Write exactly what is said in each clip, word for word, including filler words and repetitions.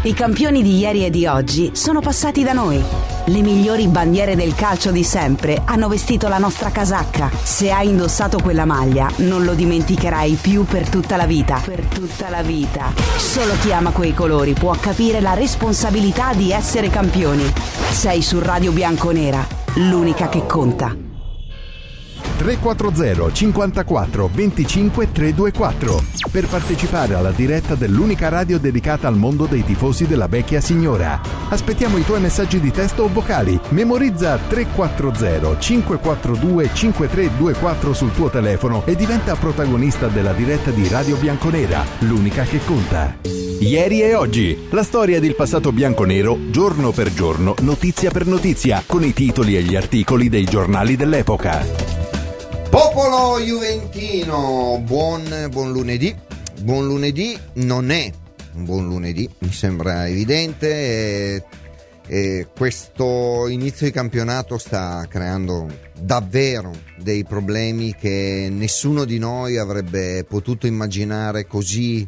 I campioni di ieri e di oggi sono passati da noi. Le migliori bandiere del calcio di sempre hanno vestito la nostra casacca. Se hai indossato quella maglia, non lo dimenticherai più per tutta la vita. Per tutta la vita. Solo chi ama quei colori può capire la responsabilità di essere campioni. Sei su Radio Bianconera, l'unica che conta. tre quattro zero cinquantaquattro venticinque trecentoventiquattro per partecipare alla diretta dell'unica radio dedicata al mondo dei tifosi della vecchia signora. Aspettiamo i tuoi messaggi di testo o vocali. Memorizza tre quattro zero cinquequattrodue cinquetrecentoventiquattro sul tuo telefono e diventa protagonista della diretta di Radio Bianconera, l'unica che conta. Ieri e oggi, la storia del passato bianconero, giorno per giorno, notizia per notizia, con i titoli e gli articoli dei giornali dell'epoca. Popolo juventino, buon, buon lunedì. Buon lunedì non è un buon lunedì, mi sembra evidente. E, e questo inizio di campionato sta creando davvero dei problemi che nessuno di noi avrebbe potuto immaginare così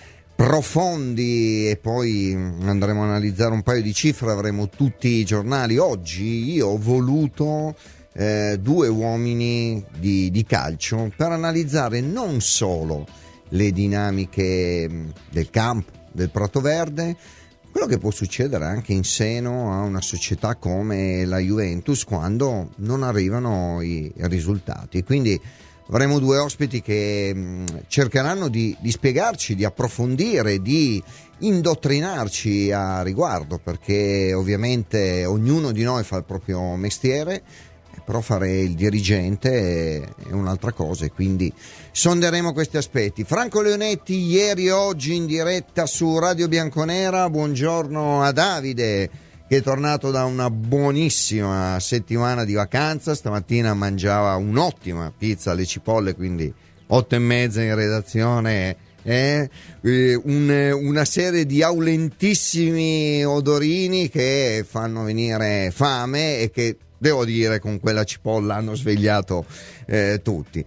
profondi, e poi andremo a analizzare un paio di cifre, avremo tutti i giornali. Oggi io ho voluto Eh, due uomini di, di calcio per analizzare non solo le dinamiche del campo, del Prato Verde, quello che può succedere anche in seno a una società come la Juventus quando non arrivano i risultati. Quindi avremo due ospiti che mh, cercheranno di, di spiegarci, di approfondire, di indottrinarci a riguardo, perché ovviamente ognuno di noi fa il proprio mestiere, però fare il dirigente è un'altra cosa, e quindi sonderemo questi aspetti. Franco Leonetti, ieri e oggi in diretta su Radio Bianconera. Buongiorno a Davide, che è tornato da una buonissima settimana di vacanza. Stamattina mangiava un'ottima pizza alle cipolle, quindi otto e mezza in redazione. Eh, un, una serie di aulentissimi odorini che fanno venire fame e che, devo dire, con quella cipolla hanno svegliato eh, tutti.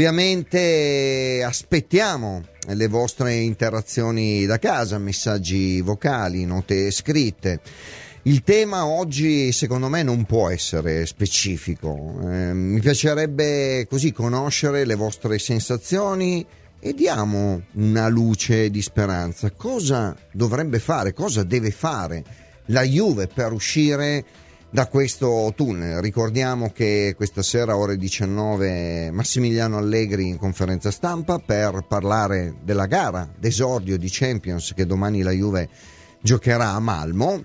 Ovviamente aspettiamo le vostre interazioni da casa, messaggi vocali, note scritte. Il tema oggi secondo me non può essere specifico, eh, mi piacerebbe così conoscere le vostre sensazioni e diamo una luce di speranza. Cosa dovrebbe fare, cosa deve fare la Juve per uscire da questo tunnel? Ricordiamo che questa sera ore diciannove Massimiliano Allegri in conferenza stampa per parlare della gara d'esordio di Champions che domani la Juve giocherà a Malmo.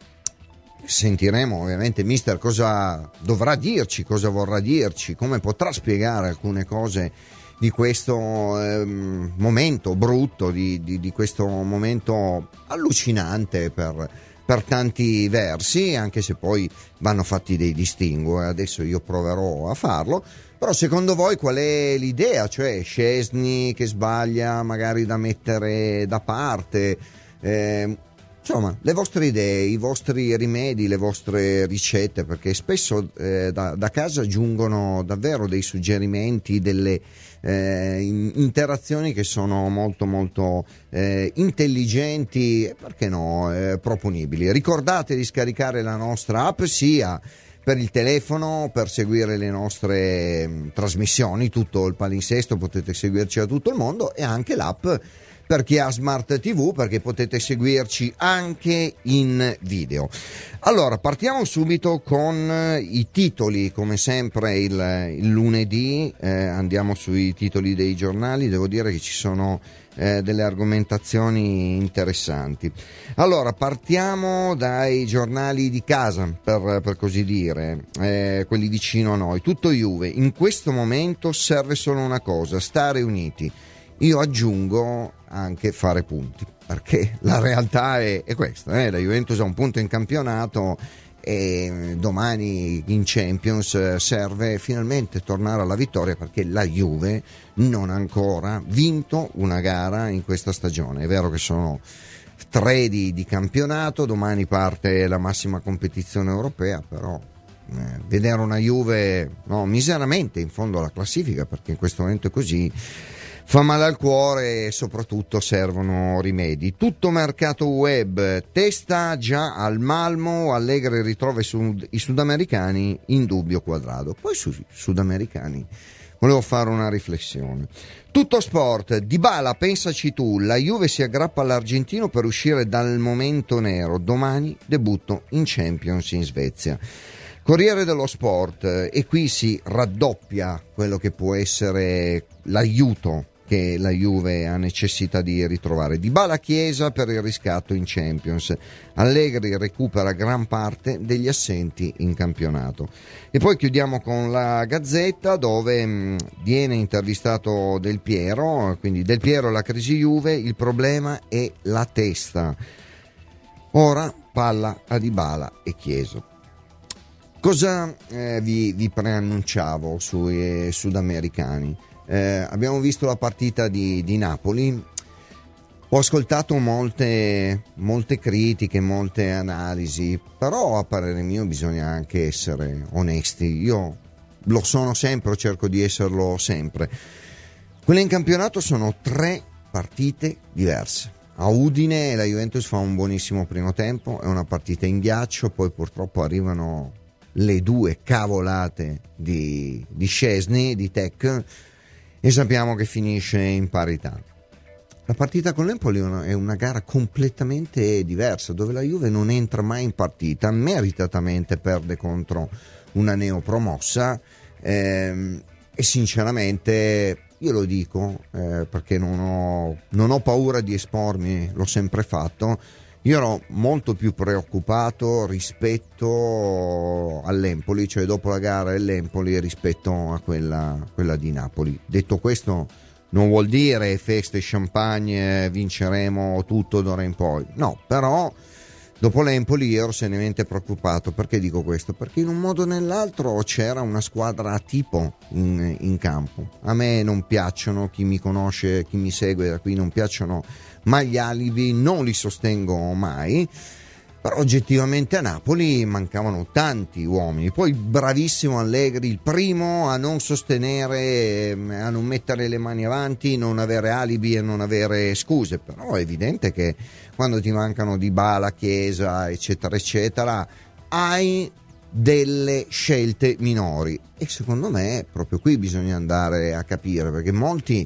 Sentiremo ovviamente mister cosa dovrà dirci, cosa vorrà dirci, come potrà spiegare alcune cose di questo ehm, momento brutto, di, di, di questo momento allucinante per per tanti versi, anche se poi vanno fatti dei distinguo, e adesso io proverò a farlo. Però secondo voi qual è l'idea? Cioè Szczęsny che sbaglia magari da mettere da parte, eh, insomma le vostre idee, i vostri rimedi, le vostre ricette, perché spesso eh, da, da casa giungono davvero dei suggerimenti, delle Eh, interazioni che sono molto molto eh, intelligenti e perché no eh, proponibili. Ricordate di scaricare la nostra app sia per il telefono per seguire le nostre mh, trasmissioni, tutto il palinsesto, potete seguirci da tutto il mondo, e anche l'app per chi ha Smart tivù, perché potete seguirci anche in video. Allora, partiamo subito con i titoli, come sempre il, il lunedì, eh, andiamo sui titoli dei giornali. Devo dire che ci sono eh, delle argomentazioni interessanti. Allora, partiamo dai giornali di casa, per, per così dire, eh, quelli vicino a noi. Tutto Juve, in questo momento serve solo una cosa, stare uniti. Io aggiungo anche fare punti, perché la realtà è, è questa, eh? La Juventus ha un punto in campionato e domani in Champions serve finalmente tornare alla vittoria, perché la Juve non ha ancora vinto una gara in questa stagione. È vero che sono tre di, di campionato, domani parte la massima competizione europea, però eh, vedere una Juve no, miseramente in fondo alla classifica, perché in questo momento è così, fa male al cuore e soprattutto servono rimedi. Tutto mercato web, testa già al Malmo, Allegri ritrova i, sud- i sudamericani in dubbio Quadrado. Poi sui sudamericani volevo fare una riflessione. Tutto sport, Dybala, pensaci tu, la Juve si aggrappa all'argentino per uscire dal momento nero, domani debutto in Champions in Svezia. Corriere dello Sport, e qui si raddoppia quello che può essere l'aiuto che la Juve ha necessità di ritrovare. Dybala Chiesa per il riscatto in Champions. Allegri recupera gran parte degli assenti in campionato. E poi chiudiamo con la Gazzetta, dove mh, viene intervistato Del Piero, quindi Del Piero, la crisi Juve, il problema è la testa. Ora palla a Dybala e Chiesa. Cosa eh, vi, vi preannunciavo sui eh, sudamericani? Eh, abbiamo visto la partita di, di Napoli, ho ascoltato molte, molte critiche, molte analisi, però a parere mio bisogna anche essere onesti. Io lo sono sempre, cerco di esserlo sempre. Quelle in campionato sono tre partite diverse. A Udine la Juventus fa un buonissimo primo tempo, è una partita in ghiaccio, poi purtroppo arrivano le due cavolate di, di Szczesny, di Tech, e sappiamo che finisce in parità. La partita con l'Empoli è una gara completamente diversa, dove la Juve non entra mai in partita, meritatamente perde contro una neopromossa, ehm, e sinceramente io lo dico eh, perché non ho, non ho paura di espormi, l'ho sempre fatto. Io ero molto più preoccupato rispetto all'Empoli, cioè dopo la gara dell'Empoli, rispetto a quella, quella di Napoli. Detto questo, non vuol dire feste, champagne, vinceremo tutto d'ora in poi. No, però dopo l'Empoli ero seriamente preoccupato. Perché dico questo? Perché in un modo o nell'altro c'era una squadra a tipo in, in campo. A me non piacciono, chi mi conosce, chi mi segue da qui, non piacciono ma gli alibi, non li sostengo mai, però oggettivamente a Napoli mancavano tanti uomini. Poi bravissimo Allegri, il primo a non sostenere, a non mettere le mani avanti, non avere alibi e non avere scuse, però è evidente che quando ti mancano Dybala, Chiesa eccetera eccetera hai delle scelte minori, e secondo me proprio qui bisogna andare a capire, perché molti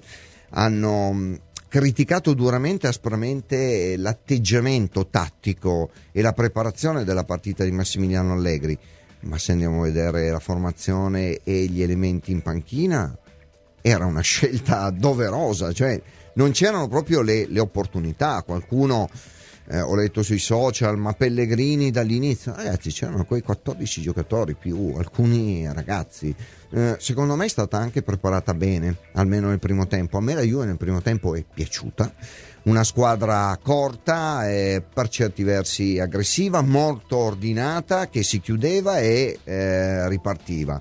hanno criticato duramente e aspramente l'atteggiamento tattico e la preparazione della partita di Massimiliano Allegri, ma se andiamo a vedere la formazione e gli elementi in panchina era una scelta doverosa, cioè non c'erano proprio le, le opportunità. Qualcuno eh, ho letto sui social, ma Pellegrini dall'inizio, ragazzi, c'erano quei quattordici giocatori più alcuni ragazzi. Eh, secondo me è stata anche preparata bene, almeno nel primo tempo. A me la Juve nel primo tempo è piaciuta, una squadra corta, eh, per certi versi aggressiva, molto ordinata, che si chiudeva e eh, ripartiva.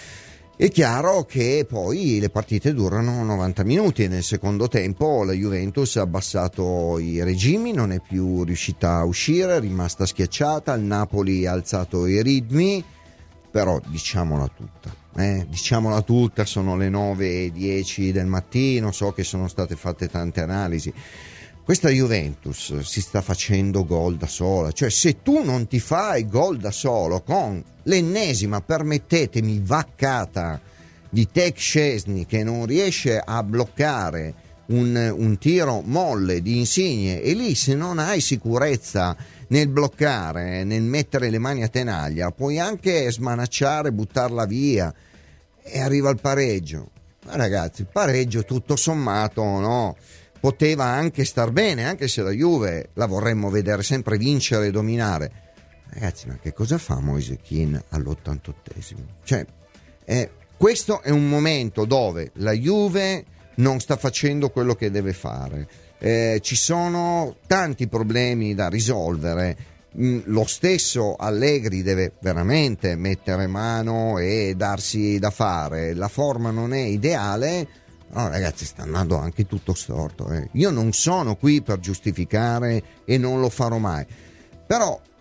È chiaro che poi le partite durano novanta minuti e nel secondo tempo la Juventus ha abbassato i regimi, non è più riuscita a uscire, è rimasta schiacciata, il Napoli ha alzato i ritmi, però diciamola tutta. Eh, diciamola tutta, sono le nove e dieci del mattino, so che sono state fatte tante analisi. Questa Juventus si sta facendo gol da sola, cioè se tu non ti fai gol da solo con l'ennesima, permettetemi, vaccata di Tech Szczesny, che non riesce a bloccare un, un tiro molle di Insigne, e lì se non hai sicurezza nel bloccare, nel mettere le mani a tenaglia, puoi anche smanacciare, buttarla via, e arriva il pareggio. Ma ragazzi, il pareggio tutto sommato no, poteva anche star bene, anche se la Juve la vorremmo vedere sempre vincere e dominare. Ragazzi, ma che cosa fa Moise Kean all'ottantottesimo? Cioè, eh, questo è un momento dove la Juve non sta facendo quello che deve fare. Eh, ci sono tanti problemi da risolvere. Mm, lo stesso Allegri deve veramente mettere mano e darsi da fare. La forma non è ideale. No, ragazzi, sta andando anche tutto storto. Eh. Io non sono qui per giustificare e non lo farò mai. Però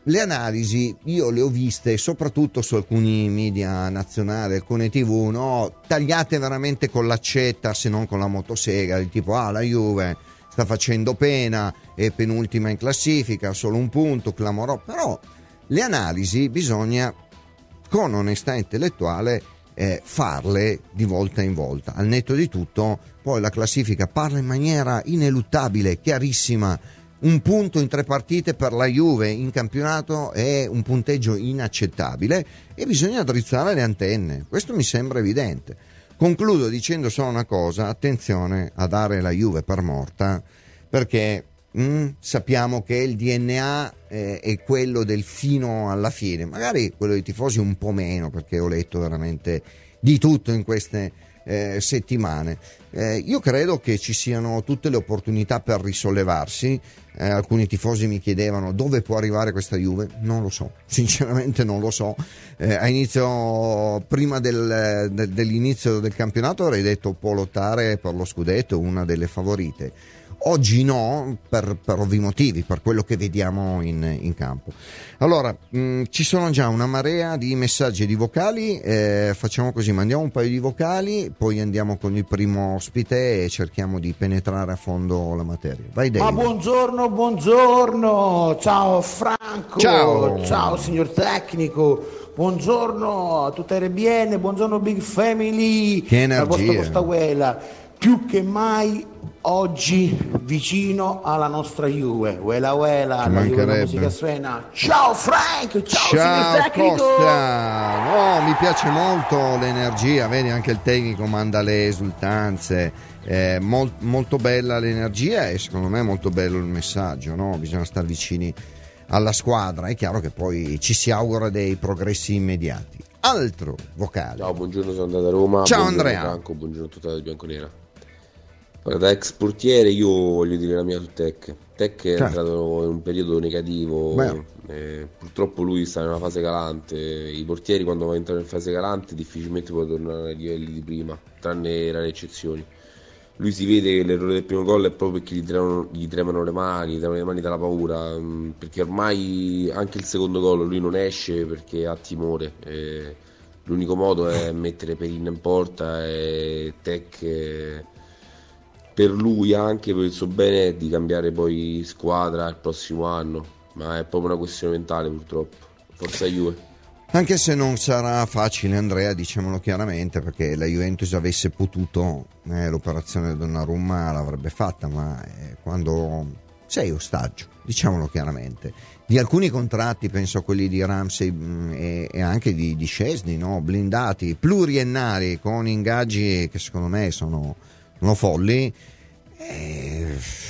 le analisi io le ho viste soprattutto su alcuni media nazionali, alcune tivù, no? Tagliate veramente con l'accetta, se non con la motosega, del tipo ah la Juve sta facendo pena, è penultima in classifica, solo un punto, clamorò. Però le analisi bisogna con onestà intellettuale eh, farle di volta in volta. Al netto di tutto poi la classifica parla in maniera ineluttabile, chiarissima. Un punto in tre partite per la Juve in campionato è un punteggio inaccettabile e bisogna drizzare le antenne, questo mi sembra evidente. Concludo dicendo solo una cosa: attenzione a dare la Juve per morta, perché mm, sappiamo che il D N A eh, è quello del fino alla fine, magari quello dei tifosi un po' meno, perché ho letto veramente di tutto in queste eh, settimane. Eh, io credo che ci siano tutte le opportunità per risollevarsi. Eh, alcuni tifosi mi chiedevano dove può arrivare questa Juve, non lo so, sinceramente non lo so. Eh, a inizio, prima del, del, dell'inizio del campionato avrei detto può lottare per lo scudetto, una delle favorite. Oggi no, per, per ovvi motivi, per quello che vediamo in, in campo. Allora, mh, ci sono già una marea di messaggi e di vocali, eh, facciamo così, mandiamo un paio di vocali, poi andiamo con il primo ospite e cerchiamo di penetrare a fondo la materia. Vai David. Ma buongiorno, buongiorno, ciao Franco, ciao, ciao signor tecnico, buongiorno a tutta R B N, buongiorno Big Family, che energia. La vostra Costaguela, più che mai oggi vicino alla nostra Juve, uela uela, la Juve, la musica suena. Ciao Frank, ciao, ciao signor tecnico. Costa, no, mi piace molto l'energia, vedi anche il tecnico manda le esultanze, eh, mol, molto bella l'energia e secondo me è molto bello il messaggio, no? Bisogna stare vicini alla squadra, è chiaro che poi ci si augura dei progressi immediati. Altro vocale. Ciao, buongiorno, sono andato a Roma. Ciao buongiorno Andrea. Franco, buongiorno a tutta la bianconera. Da ex portiere io voglio dire la mia su Tec. Tec è certo. entrato in un periodo negativo, eh, purtroppo lui sta in una fase calante. I portieri quando entrano in fase calante difficilmente può tornare ai livelli di prima, tranne rare eccezioni. Lui si vede che l'errore del primo gol è proprio perché gli tremano, gli tremano le mani, gli tremano le mani dalla paura, mh, perché ormai anche il secondo gol lui non esce perché ha timore. Eh, l'unico modo è mettere Perin in porta e Tec... Eh, per lui anche per il suo bene è di cambiare poi squadra il prossimo anno, ma è proprio una questione mentale purtroppo. Forza Juve. Anche se non sarà facile Andrea, diciamolo chiaramente, perché la Juventus avesse potuto eh, l'operazione Donnarumma l'avrebbe fatta, ma eh, quando sei ostaggio, diciamolo chiaramente, di alcuni contratti, penso a quelli di Ramsey mh, e, e anche di, di Szczesny, no? Blindati, pluriennali, con ingaggi che secondo me sono sono folli, e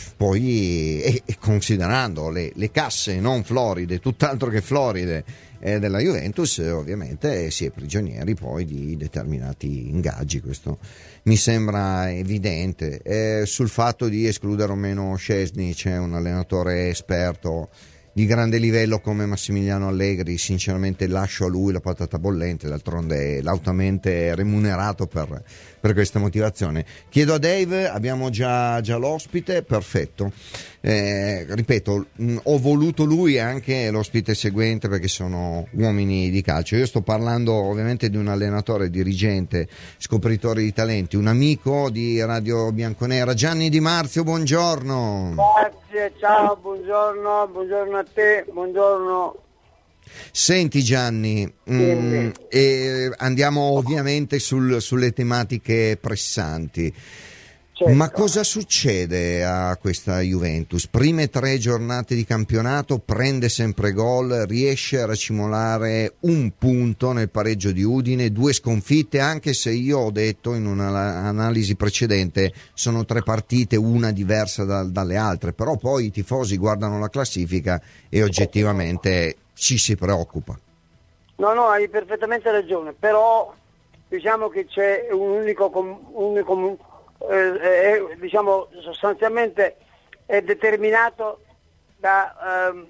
poi e, e considerando le, le casse non floride, tutt'altro che floride eh, della Juventus, ovviamente si è prigionieri poi di determinati ingaggi, questo mi sembra evidente. Eh, sul fatto di escludere o meno Szczesny c'è un allenatore esperto di grande livello come Massimiliano Allegri, sinceramente lascio a lui la patata bollente, d'altronde è lautamente remunerato per, per questa motivazione. Chiedo a Dave, abbiamo già, già l'ospite, perfetto. Eh, ripeto, mh, ho voluto lui e anche l'ospite seguente perché sono uomini di calcio. Io sto parlando ovviamente di un allenatore, dirigente, scopritore di talenti, un amico di Radio Bianconera, Gianni Di Marzio, buongiorno. Grazie, ciao, buongiorno, buongiorno a te, buongiorno. Senti Gianni, mh, e andiamo ovviamente sul, sulle tematiche pressanti. Certo. Ma cosa succede a questa Juventus? Prime tre giornate di campionato, prende sempre gol, riesce a racimolare un punto nel pareggio di Udine, due sconfitte, anche se io ho detto in un'analisi precedente sono tre partite, una diversa da, dalle altre, però poi i tifosi guardano la classifica e oggettivamente ci si preoccupa. No, no, hai perfettamente ragione, però diciamo che c'è un unico... Com- unico Eh, eh, diciamo sostanzialmente è determinato da, ehm,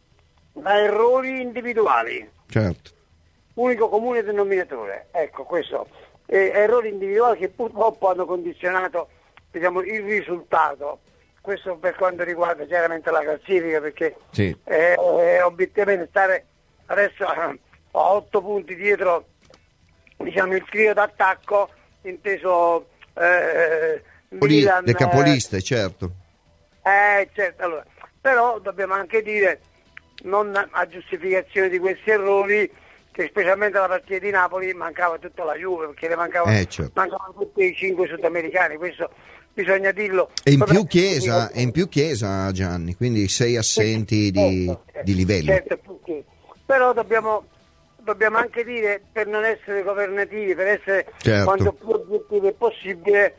da errori individuali. Certo. Unico comune denominatore, ecco questo, eh, errori individuali che purtroppo hanno condizionato, diciamo, il risultato. questo per quanto riguarda chiaramente la classifica, perché sì. eh, eh, obiettivamente stare adesso a otto punti dietro, diciamo, il trio d'attacco, inteso eh, Milan, le capoliste, certo. Eh, certo, allora, però dobbiamo anche dire, non a giustificazione di questi errori, che specialmente alla partita di Napoli mancava tutta la Juve, perché ne mancavano, eh, certo. mancavano tutti i cinque sudamericani, questo bisogna dirlo. E in più Chiesa, e in più Chiesa, Gianni, quindi sei assenti di, certo, di livello. Certo, però dobbiamo, dobbiamo anche dire, per non essere governativi, per essere certo. quanto più obiettivi possibile,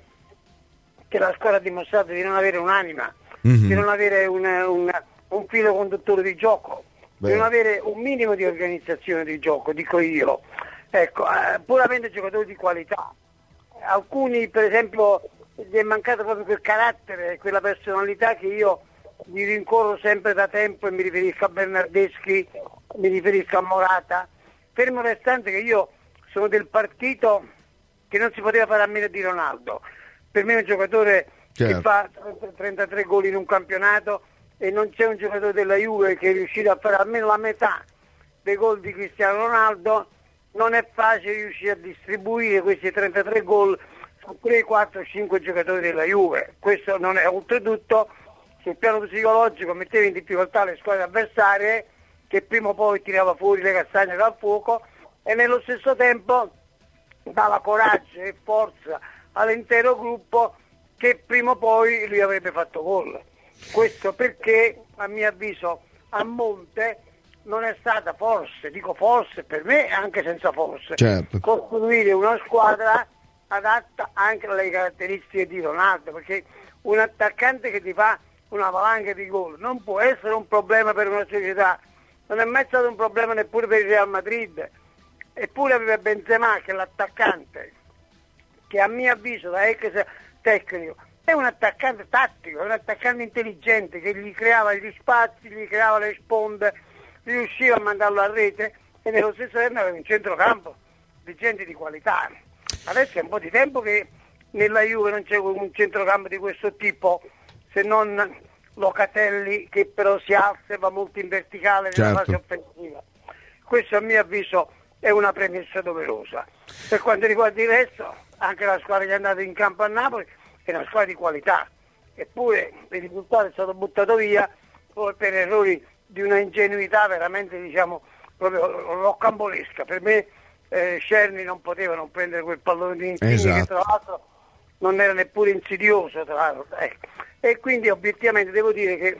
che la squadra ha dimostrato di non avere un'anima, mm-hmm. di non avere un, un, un filo conduttore di gioco, Beh. di non avere un minimo di organizzazione di gioco, dico io. Ecco, eh, puramente giocatori di qualità. Alcuni, per esempio, gli è mancato proprio quel carattere, quella personalità che io mi rincorro sempre da tempo, e mi riferisco a Bernardeschi, mi riferisco a Morata, fermo restante che io sono del partito che non si poteva fare a meno di Ronaldo. Per me è un giocatore certo. che fa trentatré gol in un campionato, e non c'è un giocatore della Juve che è riuscito a fare almeno la metà dei gol di Cristiano Ronaldo. Non è facile riuscire a distribuire questi trentatré gol su tre, quattro, cinque giocatori della Juve. Questo non è, oltretutto sul piano psicologico metteva in difficoltà le squadre avversarie, che prima o poi tirava fuori le castagne dal fuoco, e nello stesso tempo dava coraggio e forza all'intero gruppo, che prima o poi lui avrebbe fatto gol. Questo perché, a mio avviso, a monte non è stata forse, dico forse per me, anche senza forse, certo. costruire una squadra adatta anche alle caratteristiche di Ronaldo, perché un attaccante che ti fa una valanga di gol non può essere un problema per una società, non è mai stato un problema neppure per il Real Madrid. Eppure aveva Benzema, che è l'attaccante, che a mio avviso da ex tecnico è un attaccante tattico, è un attaccante intelligente, che gli creava gli spazi, gli creava le sponde, riusciva a mandarlo a rete, e nello stesso tempo aveva un centrocampo di gente di qualità. Adesso è un po' di tempo che nella Juve non c'è un centrocampo di questo tipo, se non Locatelli, che però si alza e va molto in verticale nella certo. fase offensiva. Questo a mio avviso è una premessa doverosa. Per quanto riguarda il resto, anche la squadra che è andata in campo a Napoli è una squadra di qualità, eppure il risultato è stato buttato via poi per errori di una ingenuità veramente, diciamo, proprio roccambolesca. Per me eh, Scerni non poteva non prendere quel pallone di Insigne, esatto. che tra l'altro non era neppure insidioso, tra l'altro. Ecco. E quindi obiettivamente devo dire che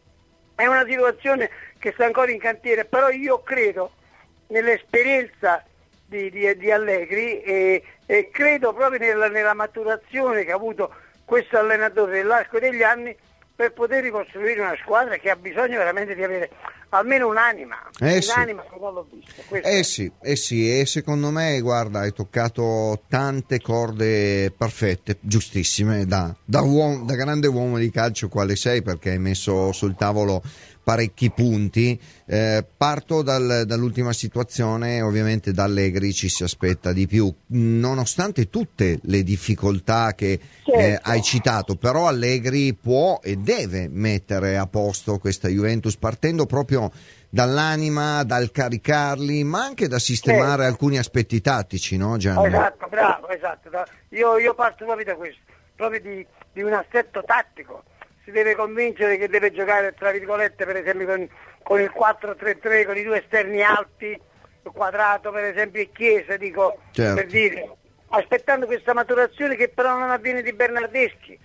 è una situazione che sta ancora in cantiere, però io credo nell'esperienza di, di, di Allegri, e, e credo proprio nella, nella maturazione che ha avuto questo allenatore nell'arco degli anni, per poter ricostruire una squadra che ha bisogno veramente di avere almeno un'anima, eh un'anima sì. che non l'ho vista. Questo eh è. sì, eh sì, e secondo me, guarda, hai toccato tante corde perfette, giustissime, da, da, uomo, da grande uomo di calcio quale sei, perché hai messo sul tavolo parecchi punti. Eh, parto dal, dall'ultima situazione, ovviamente da Allegri ci si aspetta di più, nonostante tutte le difficoltà che certo. eh, hai citato, però Allegri può e deve mettere a posto questa Juventus, partendo proprio dall'anima, dal caricarli, ma anche da sistemare certo. alcuni aspetti tattici, no Gianni? Esatto, bravo, esatto. Io, io parto proprio da questo, proprio di, di un assetto tattico. Si deve convincere che deve giocare, tra virgolette, per esempio con, con il quattro tre tre, con i due esterni alti, Quadrato per esempio e Chiesa, dico, certo. per dire, aspettando questa maturazione che però non avviene di Bernardeschi,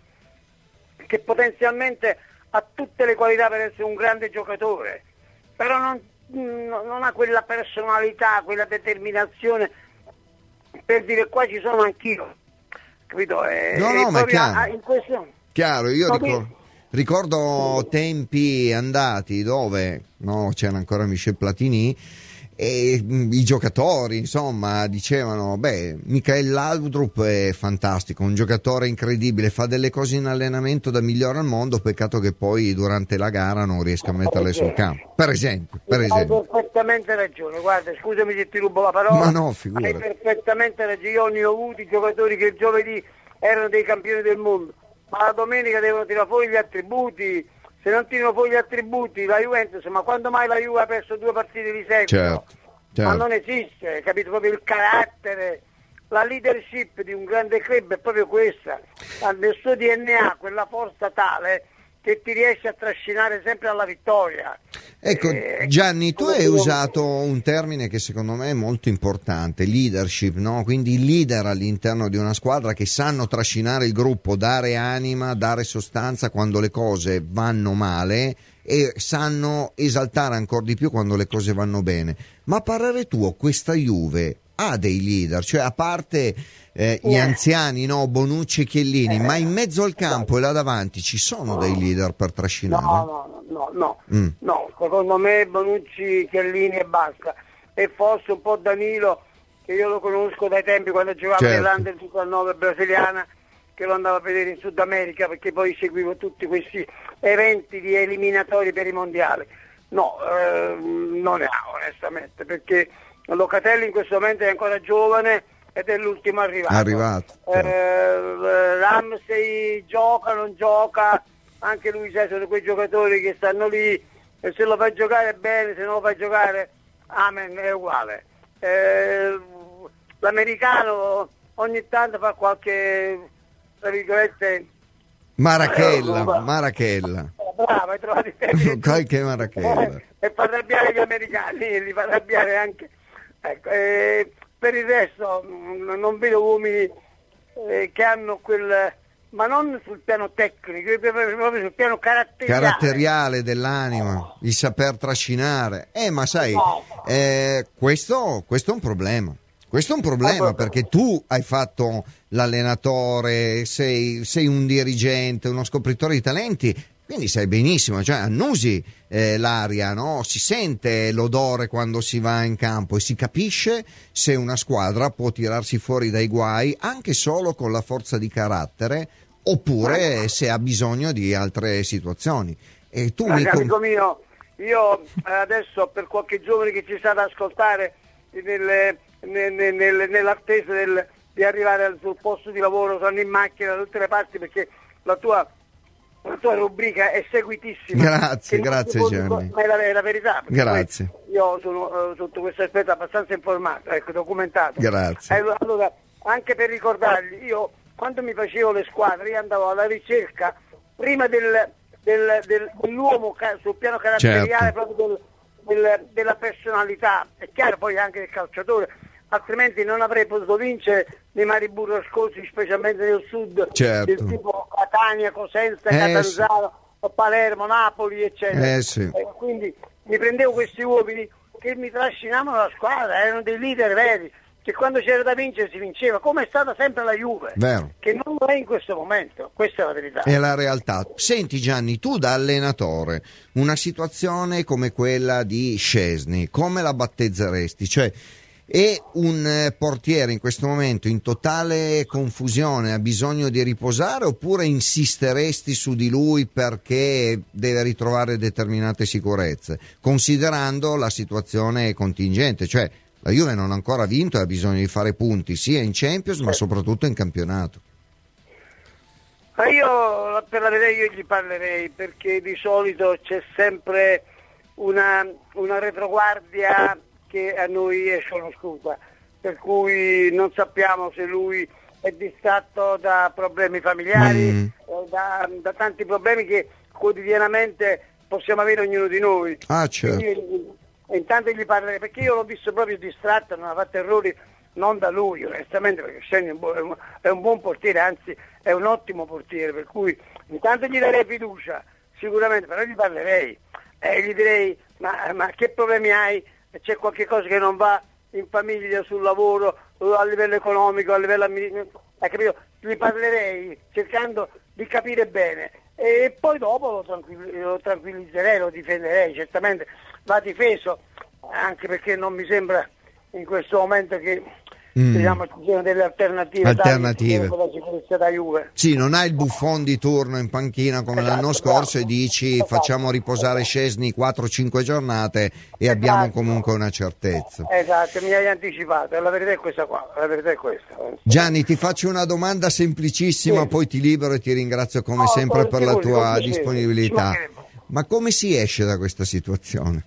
che potenzialmente ha tutte le qualità per essere un grande giocatore, però non, non ha quella personalità, quella determinazione per dire qua ci sono anch'io, capito? E, no, no, ma è chiaro. In questo, chiaro, io no, ricordo... Ricordo tempi andati dove no, c'era ancora Michel Platini e i giocatori insomma dicevano beh, Michael Laudrup è fantastico, un giocatore incredibile, fa delle cose in allenamento da migliore al mondo, peccato che poi durante la gara non riesca a metterle sul campo, per esempio, per esempio. Hai perfettamente ragione, guarda, scusami se ti rubo la parola, ma no, figurati. Hai perfettamente ragione, io ne ho avuti giocatori che giovedì erano dei campioni del mondo, ma la domenica devono tirare fuori gli attributi, se non tirano fuori gli attributi la Juventus, ma quando mai la Juve ha perso due partite di seguito? Certo, certo. Ma non esiste, capito? Proprio il carattere, la leadership di un grande club è proprio questa, nel suo D N A, quella forza tale che ti riesce a trascinare sempre alla vittoria. Ecco, eh, Gianni, tu hai usato un termine che secondo me è molto importante, leadership, no? Quindi i leader all'interno di una squadra che sanno trascinare il gruppo, dare anima, dare sostanza quando le cose vanno male e sanno esaltare ancora di più quando le cose vanno bene. Ma a parere tuo, questa Juve ha dei leader, cioè a parte eh, gli eh. anziani, no, Bonucci e Chiellini, eh. ma in mezzo al campo e là davanti ci sono dei leader per trascinare? No, no, no, no, mm. no, secondo me Bonucci, Chiellini e basta, e forse un po' Danilo, che io lo conosco dai tempi quando giocava certo. nell'Under diciannove brasiliana, che lo andavo a vedere in Sud America, perché poi seguivo tutti questi eventi di eliminatori per i mondiali. No, eh, non ne ha onestamente, perché Locatelli in questo momento è ancora giovane ed è l'ultimo arrivato. Arrivato. Eh, Ramsey gioca, non gioca, anche lui sai, sono quei giocatori che stanno lì, e se lo fai giocare bene, se non lo fai giocare, amen, è uguale. Eh, l'americano ogni tanto fa qualche, tra virgolette, Marachella, eh, Marachella. Bravo, hai trovato il qualche Marachella. E fa arrabbiare gli americani, e li fa arrabbiare anche. Ecco, eh, per il resto mh, non vedo uomini eh, che hanno quel, ma non sul piano tecnico, proprio sul piano caratteriale. Caratteriale dell'anima, il saper trascinare. Eh, ma sai, eh, questo, questo è un problema. Questo è un problema perché tu hai fatto l'allenatore, sei, sei un dirigente, uno scopritore di talenti, quindi sai benissimo, cioè annusi eh, l'aria, no? Si sente l'odore quando si va in campo e si capisce se una squadra può tirarsi fuori dai guai anche solo con la forza di carattere oppure se ha bisogno di altre situazioni. E tu mi amico mio, io adesso per qualche giovane che ci sta ad ascoltare nelle, nelle, nelle, nell'attesa del, di arrivare sul posto di lavoro, sono in macchina da tutte le parti perché la tua la tua rubrica è seguitissima. Grazie, grazie Gianni. Ma è la, è la verità. Grazie. Io sono uh, sotto questo aspetto abbastanza informato, ecco, documentato. Grazie. Allora, allora, anche per ricordargli, io quando mi facevo le squadre, io andavo alla ricerca prima del, del, del, dell'uomo ca- sul piano caratteriale, certo. proprio del, del, della personalità, è chiaro poi anche del calciatore, altrimenti non avrei potuto vincere nei mari burrascosi, specialmente nel sud, certo. del tipo Catania, Cosenza, eh, Catanzaro, sì. Palermo, Napoli, eccetera. Eh, sì. eh, quindi mi prendevo questi uomini che mi trascinavano la squadra, erano dei leader veri, che quando c'era da vincere si vinceva, come è stata sempre la Juve, vero. Che non lo è in questo momento, questa è la verità. È la realtà. Senti Gianni, tu da allenatore, una situazione come quella di Szczesny, come la battezzeresti? Cioè, è un portiere in questo momento in totale confusione, ha bisogno di riposare oppure insisteresti su di lui perché deve ritrovare determinate sicurezze, considerando la situazione contingente, cioè la Juve non ha ancora vinto e ha bisogno di fare punti sia in Champions ma soprattutto in campionato? Ma io per la verità io gli parlerei perché di solito c'è sempre una, una retroguardia che a noi è sconosciuta, per cui non sappiamo se lui è distratto da problemi familiari, mm. da, da tanti problemi che quotidianamente possiamo avere ognuno di noi. Ah, certo. Quindi, intanto gli parlerei, perché io l'ho visto proprio distratto, non ha fatto errori, non da lui onestamente, perché Szczesny è un, buon, è un buon portiere, anzi è un ottimo portiere, per cui intanto gli darei fiducia, sicuramente, però gli parlerei e gli direi ma, ma che problemi hai? C'è qualche cosa che non va in famiglia, sul lavoro, a livello economico, a livello amministrativo, hai capito? Gli parlerei cercando di capire bene e poi dopo lo, tranquill- lo tranquillizzerei, lo difenderei, certamente va difeso, anche perché non mi sembra in questo momento che mm. diciamo ci siano delle alternative, alternative. Con la sicurezza da Juve. Sì, non hai il Buffon di turno in panchina come esatto, l'anno scorso bravo. E dici esatto. facciamo riposare Szczęsny quattro cinque giornate e esatto. abbiamo comunque una certezza. Esatto, mi hai anticipato, la verità è questa qua, la verità è questa. Gianni, ti faccio una domanda semplicissima, sì. poi ti libero e ti ringrazio come no, sempre per la tua piacere, disponibilità. Ma come si esce da questa situazione?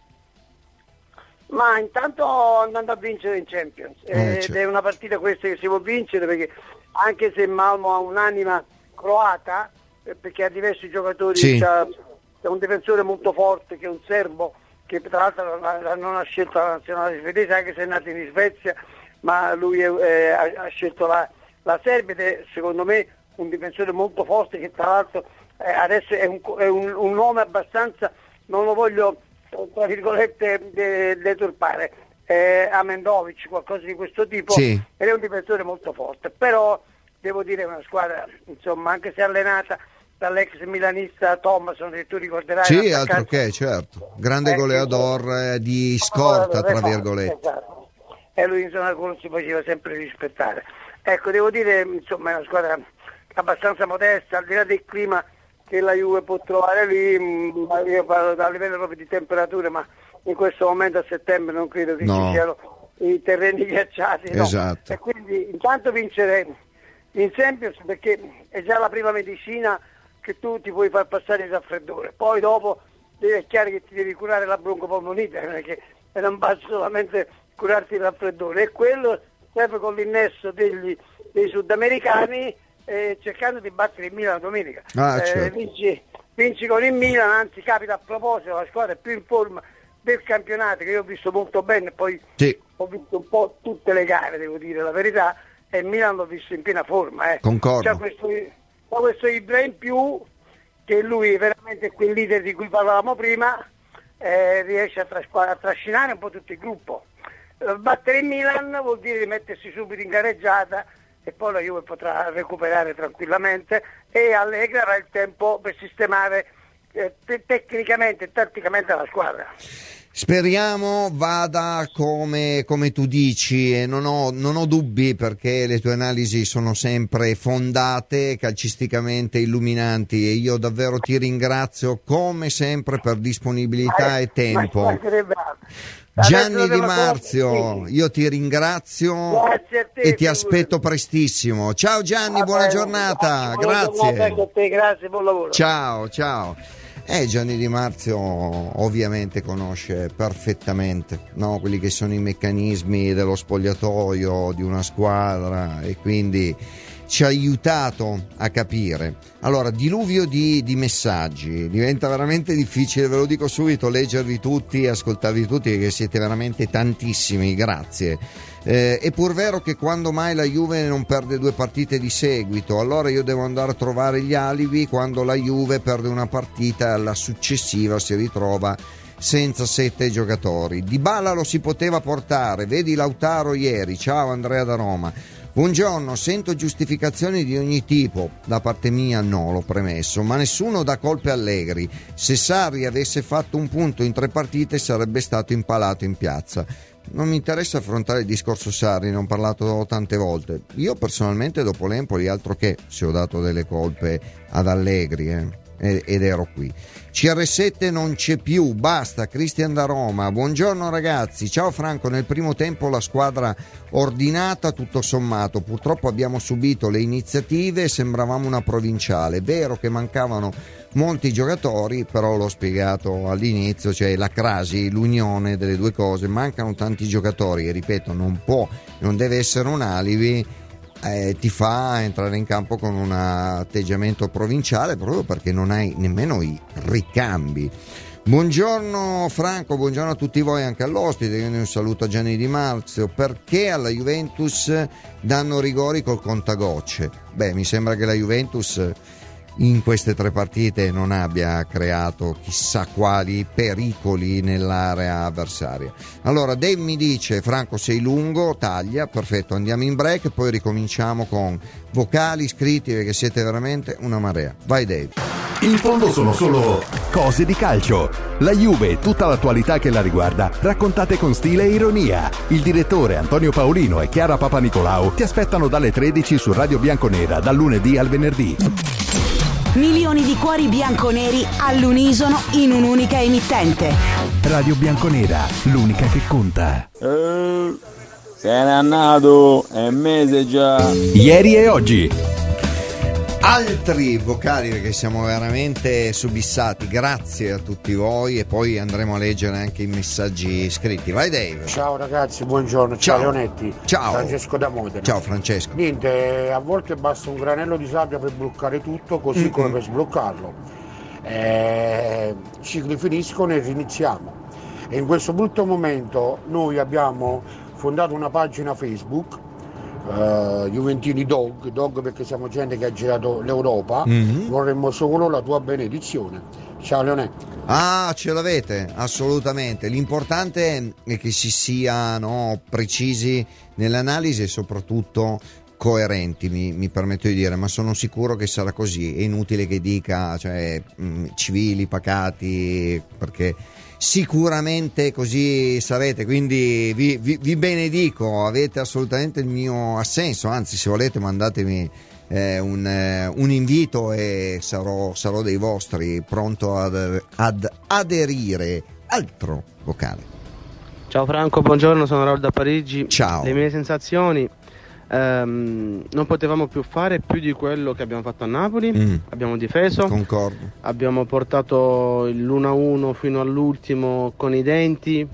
Ma intanto andando a vincere in Champions, eh, ed certo. è una partita questa che si può vincere, perché anche se Malmo ha un'anima croata, eh, perché ha diversi giocatori, sì. c'ha, c'è un difensore molto forte che è un serbo, che tra l'altro non ha scelto la nazionale svedese, anche se è nato in Svezia, ma lui è, eh, ha, ha scelto la, la Serbia, ed è secondo me un difensore molto forte, che tra l'altro eh, adesso è, un, è un, un nome abbastanza, non lo voglio tra virgolette deturpare, eh, Amendovic, qualcosa di questo tipo, sì. ed è un difensore molto forte, però devo dire è una squadra, insomma, anche se allenata dall'ex milanista Thomason, che tu ricorderai. Sì, altro che, certo, grande eh, goleador eh, di scorta, tra virgolette. Esatto. E lui insomma si faceva sempre rispettare. Ecco, devo dire, insomma, è una squadra abbastanza modesta, al di là del clima che la Juve può trovare lì, io parlo a livello proprio di temperature, ma in questo momento a settembre non credo che no. ci siano i terreni ghiacciati, esatto. no. E quindi intanto vincere in Champions, perché è già la prima medicina che tu ti puoi far passare il raffreddore, poi dopo è chiaro che ti devi curare la broncopolmonite, perché non basta solamente curarti il raffreddore, e quello sempre con l'innesso degli, dei sudamericani, Eh, cercando di battere il Milan domenica. Ah, certo. eh, vinci, vinci con il Milan, anzi capita a proposito la squadra più in forma del campionato, che io ho visto molto bene, poi sì. ho visto un po' tutte le gare, devo dire la verità, e il Milan l'ho visto in piena forma. Eh. Concordo. C'è questo, c'è questo Ibra in più, che lui è veramente quel leader di cui parlavamo prima, eh, riesce a, tras- a trascinare un po' tutto il gruppo. Eh, battere il Milan vuol dire mettersi subito in gareggiata, e poi la Juve potrà recuperare tranquillamente, e Allegri avrà il tempo per sistemare eh, te- tecnicamente e tatticamente la squadra. Speriamo vada come, come tu dici, e non ho, non ho dubbi, perché le tue analisi sono sempre fondate, calcisticamente illuminanti, e io davvero ti ringrazio come sempre per disponibilità eh, e tempo. Gianni Di Marzio, io ti ringrazio te, e ti aspetto prestissimo. Ciao Gianni, ah, buona beh, giornata, buona grazie. Giornata a te, grazie, buon lavoro. Ciao, ciao. Eh, Gianni Di Marzio ovviamente conosce perfettamente, no, quelli che sono i meccanismi dello spogliatoio di una squadra, e quindi ci ha aiutato a capire. Allora, diluvio di, di messaggi, diventa veramente difficile, ve lo dico subito, leggervi tutti, ascoltarvi tutti, perché siete veramente tantissimi, grazie. Eh, è pur vero che quando mai la Juve non perde due partite di seguito, allora io devo andare a trovare gli alibi quando la Juve perde una partita e alla successiva si ritrova senza sette giocatori. Dybala lo si poteva portare, vedi Lautaro ieri. Ciao Andrea da Roma. Buongiorno, sento giustificazioni di ogni tipo, da parte mia no, l'ho premesso, ma nessuno dà colpe a Allegri. Se Sarri avesse fatto un punto in tre partite sarebbe stato impalato in piazza. Non mi interessa affrontare il discorso Sarri, ne ho parlato tante volte. Io personalmente dopo l'Empoli altro che se ho dato delle colpe ad Allegri, eh. ed ero qui. C R sette non c'è più, basta. Cristian da Roma, buongiorno ragazzi. Ciao Franco, nel primo tempo la squadra ordinata tutto sommato, purtroppo abbiamo subito le iniziative e sembravamo una provinciale. È vero che mancavano molti giocatori, però l'ho spiegato all'inizio, cioè la crasi, l'unione delle due cose, mancano tanti giocatori e ripeto, non può, non deve essere un alibi. Eh, ti fa entrare in campo con un atteggiamento provinciale, proprio perché non hai nemmeno i ricambi. Buongiorno Franco, buongiorno a tutti voi, anche all'ospite. Quindi un saluto a Gianni Di Marzio. Perché alla Juventus danno rigori col contagocce? Beh, mi sembra che la Juventus in queste tre partite non abbia creato chissà quali pericoli nell'area avversaria. Allora Dave mi dice: Franco sei lungo, taglia, perfetto, andiamo in break e poi ricominciamo con vocali, scritti, perché siete veramente una marea. Vai Dave. In fondo sono solo Cose di calcio. La Juve e tutta l'attualità che la riguarda, raccontate con stile e ironia. Il direttore Antonio Paolino e Chiara Papanicolau ti aspettano dalle tredici su Radio Bianconera, dal lunedì al venerdì. Milioni di cuori bianconeri all'unisono in un'unica emittente. Radio Bianconera, l'unica che conta. Eh, se n'è andato, è mese già. Ieri e oggi. Altri vocali, perché siamo veramente subissati. Grazie a tutti voi, e poi andremo a leggere anche i messaggi scritti. Vai Dave. Ciao ragazzi, buongiorno. Ciao, ciao Leonetti. Ciao Francesco da Modena. Ciao Francesco. Niente, a volte basta un granello di sabbia per bloccare tutto, così mm-hmm. come per sbloccarlo. Eh, cicli finiscono e riniziamo. E in questo brutto momento noi abbiamo fondato una pagina Facebook, Uh, Juventini Dog, Dog perché siamo gente che ha girato l'Europa, mm-hmm. vorremmo solo la tua benedizione. Ciao Leonetti. Ah, ce l'avete, assolutamente. L'importante è che si siano precisi nell'analisi e soprattutto coerenti, mi, mi permetto di dire, ma sono sicuro che sarà così. È inutile che dica, cioè, mh, civili, pacati, perché sicuramente così sarete, quindi vi, vi, vi benedico, avete assolutamente il mio assenso, anzi se volete mandatemi eh, un, eh, un invito e sarò, sarò dei vostri, pronto ad, ad aderire. Altro vocale. Ciao Franco, buongiorno, sono Raul da Parigi. Ciao. Le mie sensazioni: Um, non potevamo più fare più di quello che abbiamo fatto a Napoli, mm. abbiamo difeso, concordo, abbiamo portato l'uno a uno fino all'ultimo con i denti,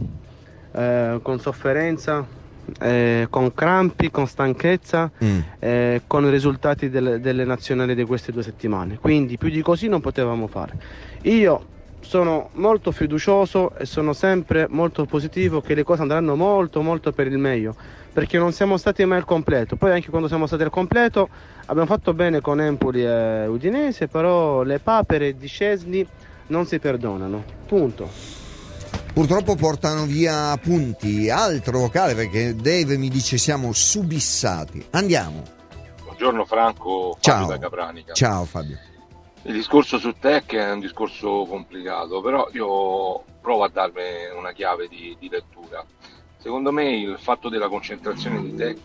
eh, con sofferenza, eh, con crampi, con stanchezza, mm. eh, con i risultati delle, delle nazionali di queste due settimane, quindi più di così non potevamo fare. Io sono molto fiducioso e sono sempre molto positivo che le cose andranno molto molto per il meglio, perché non siamo stati mai al completo. Poi anche quando siamo stati al completo abbiamo fatto bene con Empoli e Udinese, però le papere di Szczesny non si perdonano, punto. Purtroppo portano via punti. Altro vocale, perché Dave mi dice siamo subissati. Andiamo. Buongiorno Franco, Fabio Ciao. da Capranica. Ciao Fabio. Il discorso su Tech è un discorso complicato, però io provo a darmi una chiave di, di lettura. Secondo me il fatto della concentrazione di Tech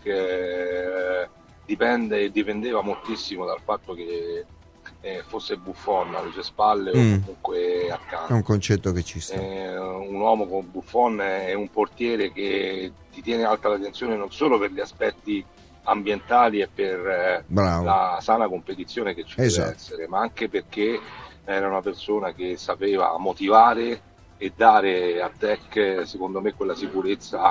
eh, dipende e dipendeva moltissimo dal fatto che eh, fosse Buffon alle sue spalle mm. o comunque accanto. È un concetto che ci sta. Eh, un uomo con Buffon è un portiere che ti tiene alta la tensione non solo per gli aspetti ambientali e per eh, la sana competizione che ci esatto. deve essere, ma anche perché era una persona che sapeva motivare e dare a Tech, secondo me, quella sicurezza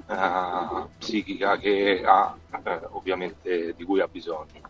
uh, psichica che ha, uh, ovviamente, di cui ha bisogno.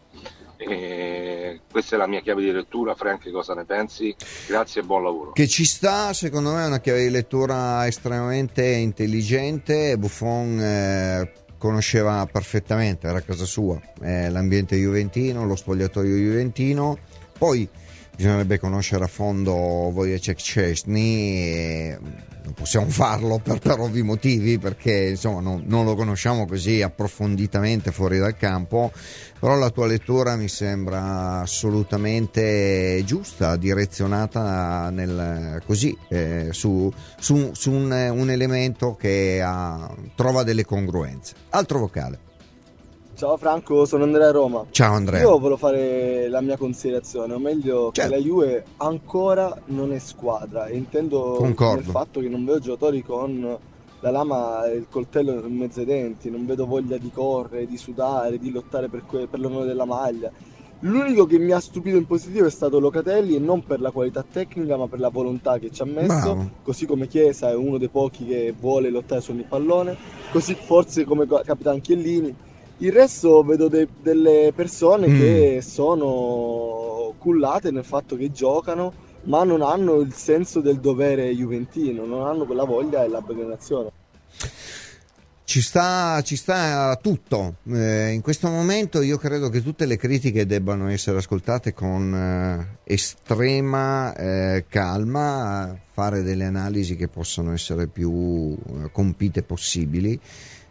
E questa è la mia chiave di lettura. Frank, cosa ne pensi? Grazie e buon lavoro. Che ci sta, secondo me è una chiave di lettura estremamente intelligente. Buffon eh, conosceva perfettamente, era a casa sua, eh, l'ambiente juventino, lo spogliatoio juventino. Poi bisognerebbe conoscere a fondo Wojciech Szczesny, e non possiamo farlo per, per ovvi motivi, perché insomma non, non lo conosciamo così approfonditamente fuori dal campo, però la tua lettura mi sembra assolutamente giusta, direzionata nel, così eh, su, su, su un, un elemento che ha, trova delle congruenze. Altro vocale. Ciao Franco, sono Andrea Roma. Ciao Andrea. Io volevo fare la mia considerazione, o meglio certo. che la Juve ancora non è squadra, e intendo Concordo. il fatto che non vedo giocatori con la lama e il coltello in mezzo ai denti, non vedo voglia di correre, di sudare, di lottare per, que- per l'onore della maglia. L'unico che mi ha stupito in positivo è stato Locatelli, e non per la qualità tecnica ma per la volontà che ci ha messo. Bravo. Così come Chiesa è uno dei pochi che vuole lottare su ogni pallone, così forse come capitano Chiellini. Il resto vedo de- delle persone mm. che sono cullate nel fatto che giocano, ma non hanno il senso del dovere juventino, non hanno quella voglia e l'abnegazione. Ci sta, ci sta tutto. Eh, in questo momento io credo che tutte le critiche debbano essere ascoltate con eh, estrema eh, calma, fare delle analisi che possano essere più eh, compite possibili.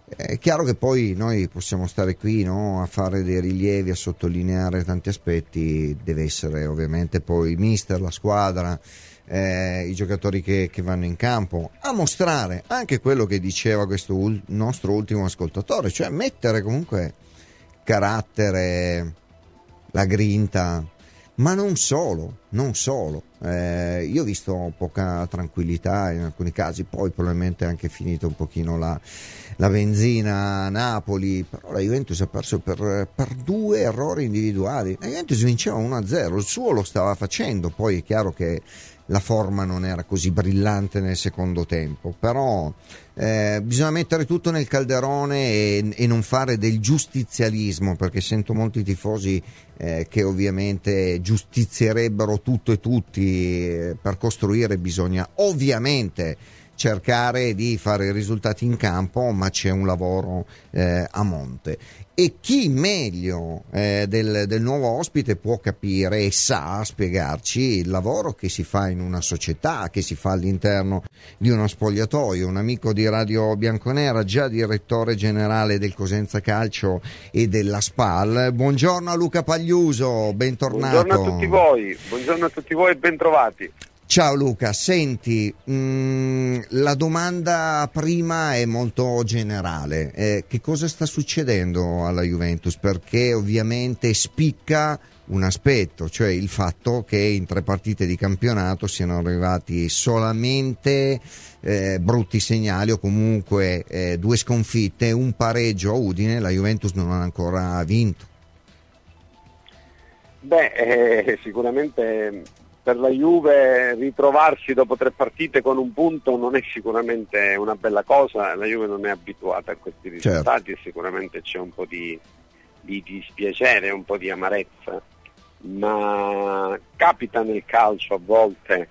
È chiaro che poi noi possiamo stare qui, no, a fare dei rilievi, a sottolineare tanti aspetti. Deve essere ovviamente poi il mister, la squadra, eh, i giocatori che, che vanno in campo a mostrare anche quello che diceva questo ul- nostro ultimo ascoltatore, cioè mettere comunque carattere, la grinta, ma non solo, non solo. Eh, io ho visto poca tranquillità in alcuni casi, poi probabilmente è anche finito un pochino la, la benzina a Napoli, però la Juventus ha perso per, per due errori individuali. La Juventus vinceva uno a zero, il suo lo stava facendo, poi è chiaro che la forma non era così brillante nel secondo tempo, però eh, bisogna mettere tutto nel calderone e, e non fare del giustizialismo, perché sento molti tifosi eh, che ovviamente giustizierebbero tutto e tutti. Eh, per costruire bisogna ovviamente cercare di fare i risultati in campo, ma c'è un lavoro eh, a monte, e chi meglio eh, del, del nuovo ospite può capire e sa spiegarci il lavoro che si fa in una società, che si fa all'interno di uno spogliatoio. Un amico di Radio Bianconera, già direttore generale del Cosenza Calcio e della SPAL. Buongiorno a Luca Pagliuso, bentornato. Buongiorno a tutti voi, buongiorno a tutti voi e bentrovati. Ciao Luca, senti, mh, la domanda prima è molto generale. Eh, che cosa sta succedendo alla Juventus? Perché ovviamente spicca un aspetto, cioè il fatto che in tre partite di campionato siano arrivati solamente eh, brutti segnali, o comunque eh, due sconfitte, un pareggio a Udine. La Juventus non ha ancora vinto. Beh, eh, sicuramente per la Juve ritrovarsi dopo tre partite con un punto non è sicuramente una bella cosa. La Juve non è abituata a questi risultati, certo. E sicuramente c'è un po' di, di dispiacere, un po' di amarezza, ma capita nel calcio a volte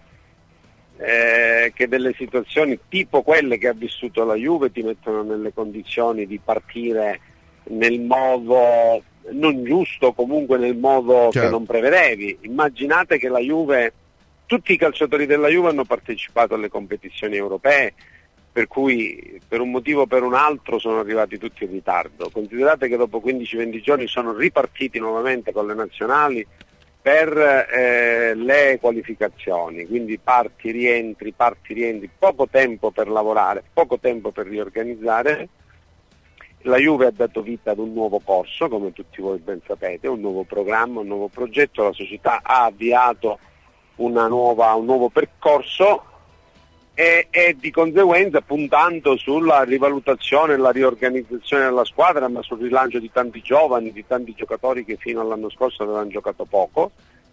eh, che delle situazioni tipo quelle che ha vissuto la Juve ti mettono nelle condizioni di partire nel modo non giusto, comunque nel modo, certo, che non prevedevi. Immaginate che la Juve, tutti i calciatori della Juve hanno partecipato alle competizioni europee, per cui per un motivo o per un altro sono arrivati tutti in ritardo. Considerate che dopo quindici venti giorni sono ripartiti nuovamente con le nazionali per eh, le qualificazioni, quindi parti, rientri, parti, rientri, poco tempo per lavorare, poco tempo per riorganizzare. La Juve ha dato vita ad un nuovo corso, come tutti voi ben sapete, un nuovo programma, un nuovo progetto. La società ha avviato una nuova, un nuovo percorso e, e di conseguenza puntando sulla rivalutazione e la riorganizzazione della squadra, ma sul rilancio di tanti giovani, di tanti giocatori che fino all'anno scorso avevano giocato poco.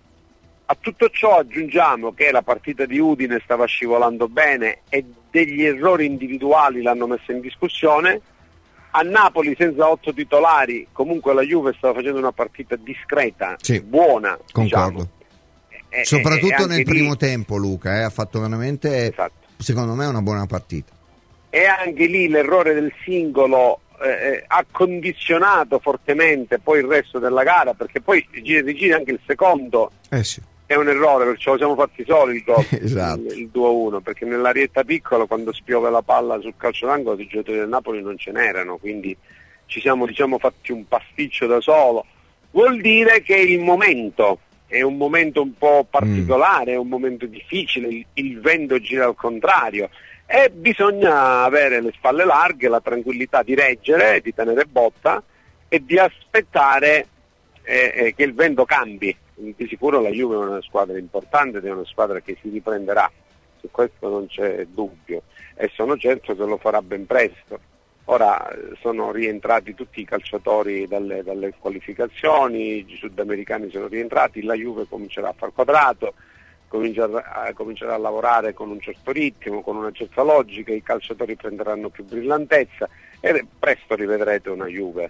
A tutto ciò aggiungiamo che la partita di Udine stava scivolando bene e degli errori individuali l'hanno messa in discussione. A Napoli, senza otto titolari, comunque la Juve stava facendo una partita discreta, sì, buona, concordo. Diciamo. E, soprattutto e nel lì, primo tempo, Luca, eh, ha fatto veramente, esatto, secondo me, una buona partita. E anche lì l'errore del singolo eh, ha condizionato fortemente poi il resto della gara, perché poi gira e rigira anche il secondo. Eh sì. È un errore, perché ce lo siamo fatti soli il gol, esatto, il, il due a uno, perché nell'arietta piccola, quando spiove la palla sul calcio d'angolo, i giocatori del Napoli non ce n'erano, quindi ci siamo, diciamo, fatti un pasticcio da solo. Vuol dire che il momento è un momento un po' particolare, mm. è un momento difficile, il, il vento gira al contrario e bisogna avere le spalle larghe, la tranquillità di reggere, di tenere botta e di aspettare eh, eh, che il vento cambi. Di sicuro la Juve è una squadra importante ed è una squadra che si riprenderà, su questo non c'è dubbio, e sono certo che lo farà ben presto. Ora sono rientrati tutti i calciatori dalle, dalle qualificazioni, i sudamericani sono rientrati, la Juve comincerà a far quadrato, comincerà, comincerà a lavorare con un certo ritmo, con una certa logica, i calciatori prenderanno più brillantezza e presto rivedrete una Juve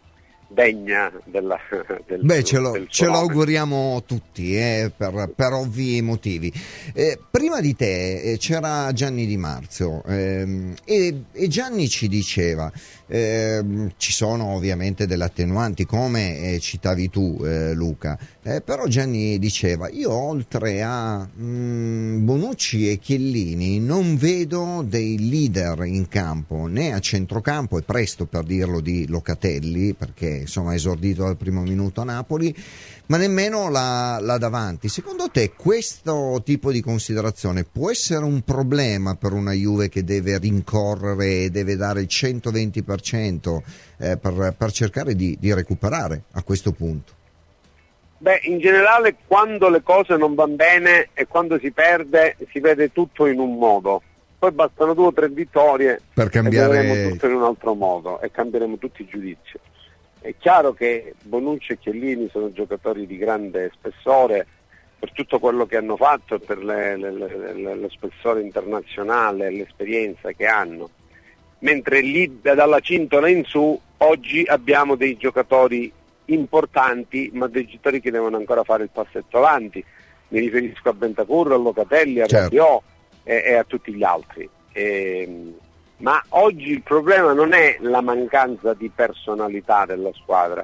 degna della, del, Beh, ce lo, del ce lo nome. auguriamo tutti eh, per, per ovvi motivi. Eh, prima di te eh, c'era Gianni Di Marzio ehm, e, e Gianni ci diceva ehm, ci sono ovviamente delle attenuanti, come eh, citavi tu eh, Luca, eh, però Gianni diceva: io oltre a mh, Bonucci e Chiellini non vedo dei leader in campo, né a centrocampo, è presto per dirlo di Locatelli perché insomma è esordito dal primo minuto a Napoli, ma nemmeno là, là davanti. Secondo te questo tipo di considerazione può essere un problema per una Juve che deve rincorrere e deve dare il centoventi per cento eh, per, per cercare di, di recuperare a questo punto? Beh, in generale quando le cose non vanno bene e quando si perde si vede tutto in un modo, poi bastano due o tre vittorie per cambiare... e vedremo tutto in un altro modo e cambieremo tutti i giudizi. È chiaro che Bonucci e Chiellini sono giocatori di grande spessore per tutto quello che hanno fatto e per le, le, le, lo spessore internazionale, l'esperienza che hanno, mentre lì dalla cintola in su oggi abbiamo dei giocatori importanti, ma dei giocatori che devono ancora fare il passetto avanti. Mi riferisco a Bentancur, a Locatelli, a certo. Rabiot e, e a tutti gli altri. E, ma oggi il problema non è la mancanza di personalità della squadra.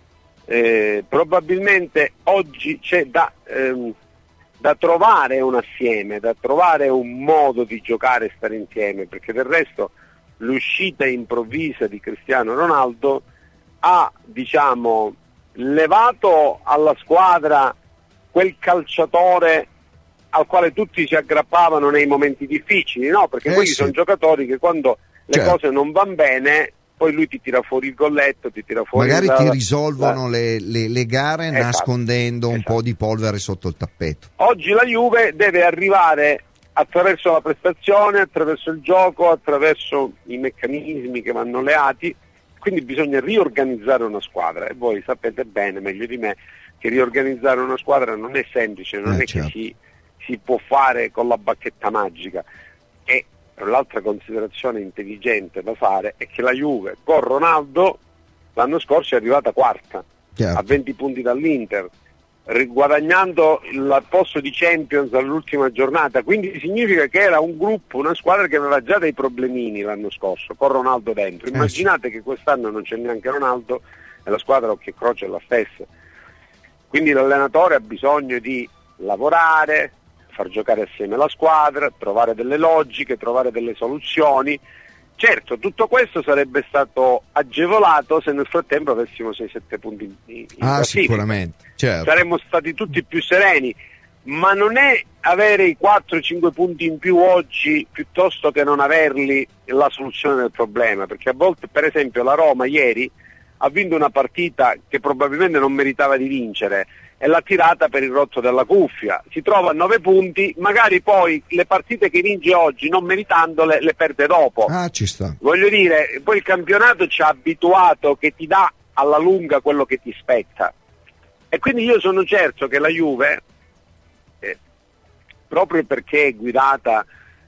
Eh, probabilmente oggi c'è da, ehm, da trovare un assieme, da trovare un modo di giocare e stare insieme, perché del resto l'uscita improvvisa di Cristiano Ronaldo ha, diciamo, levato alla squadra quel calciatore al quale tutti si aggrappavano nei momenti difficili, no? Perché eh quelli sì. sono giocatori che quando le certo. cose non vanno bene, poi lui ti tira fuori il golletto, ti tira fuori magari la, ti risolvono la... le, le, le gare esatto. nascondendo un esatto. po' di polvere sotto il tappeto. Oggi la Juve deve arrivare attraverso la prestazione, attraverso il gioco, attraverso i meccanismi che vanno alleati. Quindi bisogna riorganizzare una squadra e voi sapete bene, meglio di me, che riorganizzare una squadra non è semplice, non eh, è certo. che si, si può fare con la bacchetta magica. E l'altra considerazione intelligente da fare è che la Juve con Ronaldo l'anno scorso è arrivata quarta, certo. a venti punti dall'Inter, riguadagnando il posto di Champions all'ultima giornata, quindi significa che era un gruppo, una squadra che aveva già dei problemini l'anno scorso con Ronaldo dentro. Immaginate eh sì. che quest'anno non c'è neanche Ronaldo e la squadra occhio e croce è la stessa, quindi l'allenatore ha bisogno di lavorare, far giocare assieme la squadra, trovare delle logiche, trovare delle soluzioni. Certo, tutto questo sarebbe stato agevolato se nel frattempo avessimo sei sette punti in, in ah, classifica. Sicuramente, certo. Saremmo stati tutti più sereni, ma non è avere i quattro cinque punti in più oggi piuttosto che non averli la soluzione del problema, perché a volte, per esempio, la Roma ieri ha vinto una partita che probabilmente non meritava di vincere e l'ha tirata per il rotto della cuffia, si trova a nove punti, magari poi le partite che vince oggi non meritandole le perde dopo. Ah, ci sta. Voglio dire, poi il campionato ci ha abituato che ti dà alla lunga quello che ti spetta, e quindi io sono certo che la Juve, eh, proprio perché è guidata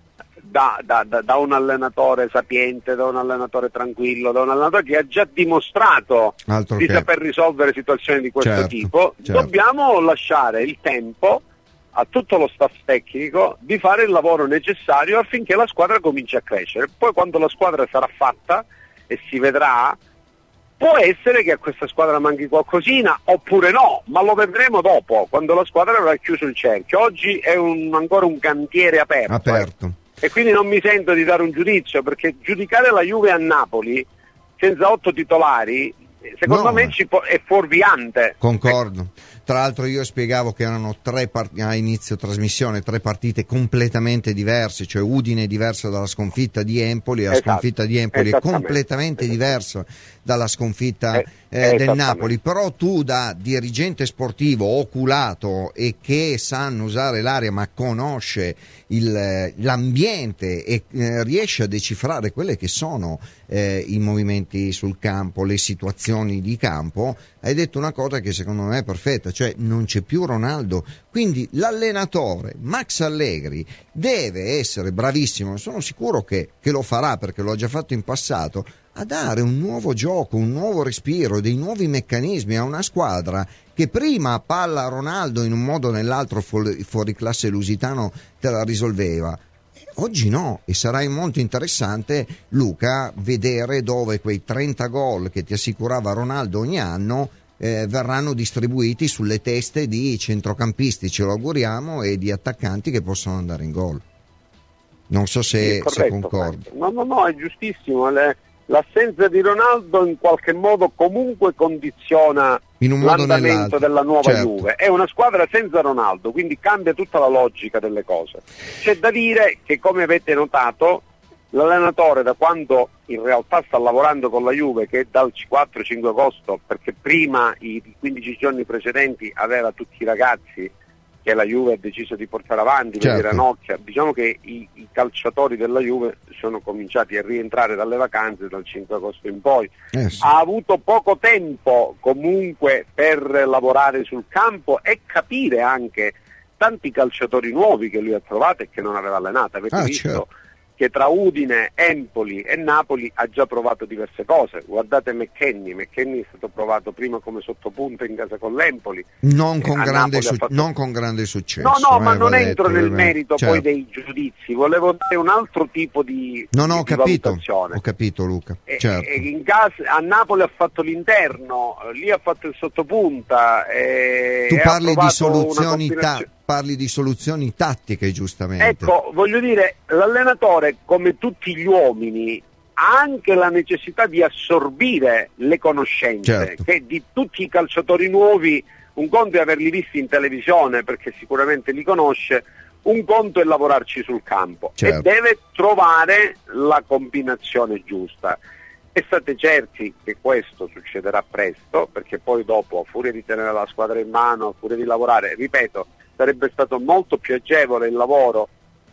Da, da, da, da un allenatore sapiente, da un allenatore tranquillo, da un allenatore che ha già dimostrato Altro di che... saper risolvere situazioni di questo certo, tipo, certo. dobbiamo lasciare il tempo a tutto lo staff tecnico di fare il lavoro necessario affinché la squadra cominci a crescere. Poi quando la squadra sarà fatta e si vedrà, può essere che a questa squadra manchi qualcosina oppure no, ma lo vedremo dopo, quando la squadra avrà chiuso il cerchio. Oggi è un, ancora un cantiere aperto. aperto. Eh. E quindi non mi sento di dare un giudizio, perché giudicare la Juve a Napoli senza otto titolari, secondo no, me ci po- è fuorviante. Concordo. Tra l'altro io spiegavo che erano tre part- a inizio trasmissione tre partite completamente diverse, cioè Udine è diversa dalla sconfitta di Empoli, la esatto. sconfitta di Empoli è completamente diversa dalla sconfitta eh, eh, del Napoli, però tu da dirigente sportivo oculato e che sanno usare l'aria ma conosce il, l'ambiente e eh, riesce a decifrare quelle che sono eh, i movimenti sul campo, le situazioni di campo, hai detto una cosa che secondo me è perfetta, cioè non c'è più Ronaldo, quindi l'allenatore Max Allegri deve essere bravissimo, sono sicuro che, che lo farà perché lo ha già fatto in passato, a dare un nuovo gioco, un nuovo respiro, dei nuovi meccanismi a una squadra che prima palla Ronaldo in un modo o nell'altro fuori, fuori classe lusitano te la risolveva. Oggi no, e sarà molto interessante, Luca, vedere dove quei trenta gol che ti assicurava Ronaldo ogni anno eh, verranno distribuiti sulle teste di centrocampisti, ce lo auguriamo, e di attaccanti che possono andare in gol. Non so se, corretto, se concordi. No, no, no, è giustissimo. Le, l'assenza di Ronaldo in qualche modo comunque condiziona in un modo l'andamento della nuova certo. Juve. È una squadra senza Ronaldo, quindi cambia tutta la logica delle cose. C'è da dire che, come avete notato, l'allenatore, da quando in realtà sta lavorando con la Juve, che è dal quattro cinque agosto, perché prima, i quindici giorni precedenti, aveva tutti i ragazzi che la Juve ha deciso di portare avanti, certo. per Ranocchia. Diciamo che i, i calciatori della Juve sono cominciati a rientrare dalle vacanze dal cinque agosto in poi. Eh sì. Ha avuto poco tempo comunque per lavorare sul campo e capire anche tanti calciatori nuovi che lui ha trovato e che non aveva allenato. Avete ah, visto certo. che tra Udine, Empoli e Napoli ha già provato diverse cose. Guardate McKennie, McKennie è stato provato prima come sottopunta in casa con l'Empoli. Non con, eh, grande, su- fatto... non con grande successo. No, no, eh, ma non detto, entro nel ovviamente. merito certo. poi dei giudizi, volevo dare un altro tipo di, no, no, di, ho capito, valutazione. Ho capito Luca. E, certo. e in casa, a Napoli ha fatto l'interno, lì ha fatto il sottopunta. E, tu e parli ha di soluzioni una ta- parli di soluzioni tattiche, giustamente. Ecco, voglio dire, l'allenatore, come tutti gli uomini, ha anche la necessità di assorbire le conoscenze, certo. che di tutti i calciatori nuovi, un conto è averli visti in televisione, perché sicuramente li conosce, un conto è lavorarci sul campo, certo. e deve trovare la combinazione giusta. E state certi che questo succederà presto, perché poi dopo, a furia di tenere la squadra in mano, a furia di lavorare, ripeto, sarebbe stato molto più agevole il lavoro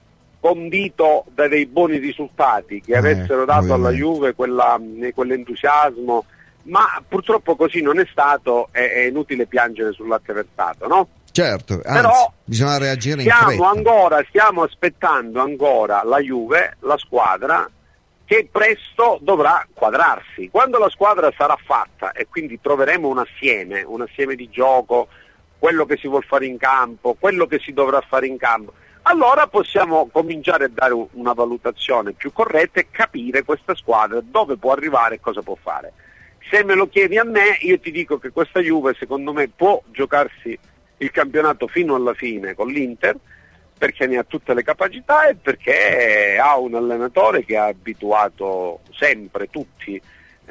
condito da dei buoni risultati che eh, avessero dato ovviamente. alla Juve quella, quell'entusiasmo, ma purtroppo così non è stato, è, è inutile piangere sul latte versato, no? Certo, anzi, però bisogna reagire in stiamo fretta. ancora, stiamo aspettando ancora la Juve, la squadra, che presto dovrà quadrarsi. Quando la squadra sarà fatta e quindi troveremo un assieme, un assieme di gioco, quello che si vuol fare in campo, quello che si dovrà fare in campo, allora possiamo cominciare a dare una valutazione più corretta e capire questa squadra dove può arrivare e cosa può fare. Se me lo chiedi a me, io ti dico che questa Juve secondo me può giocarsi il campionato fino alla fine con l'Inter, perché ne ha tutte le capacità e perché ha un allenatore che ha abituato sempre tutti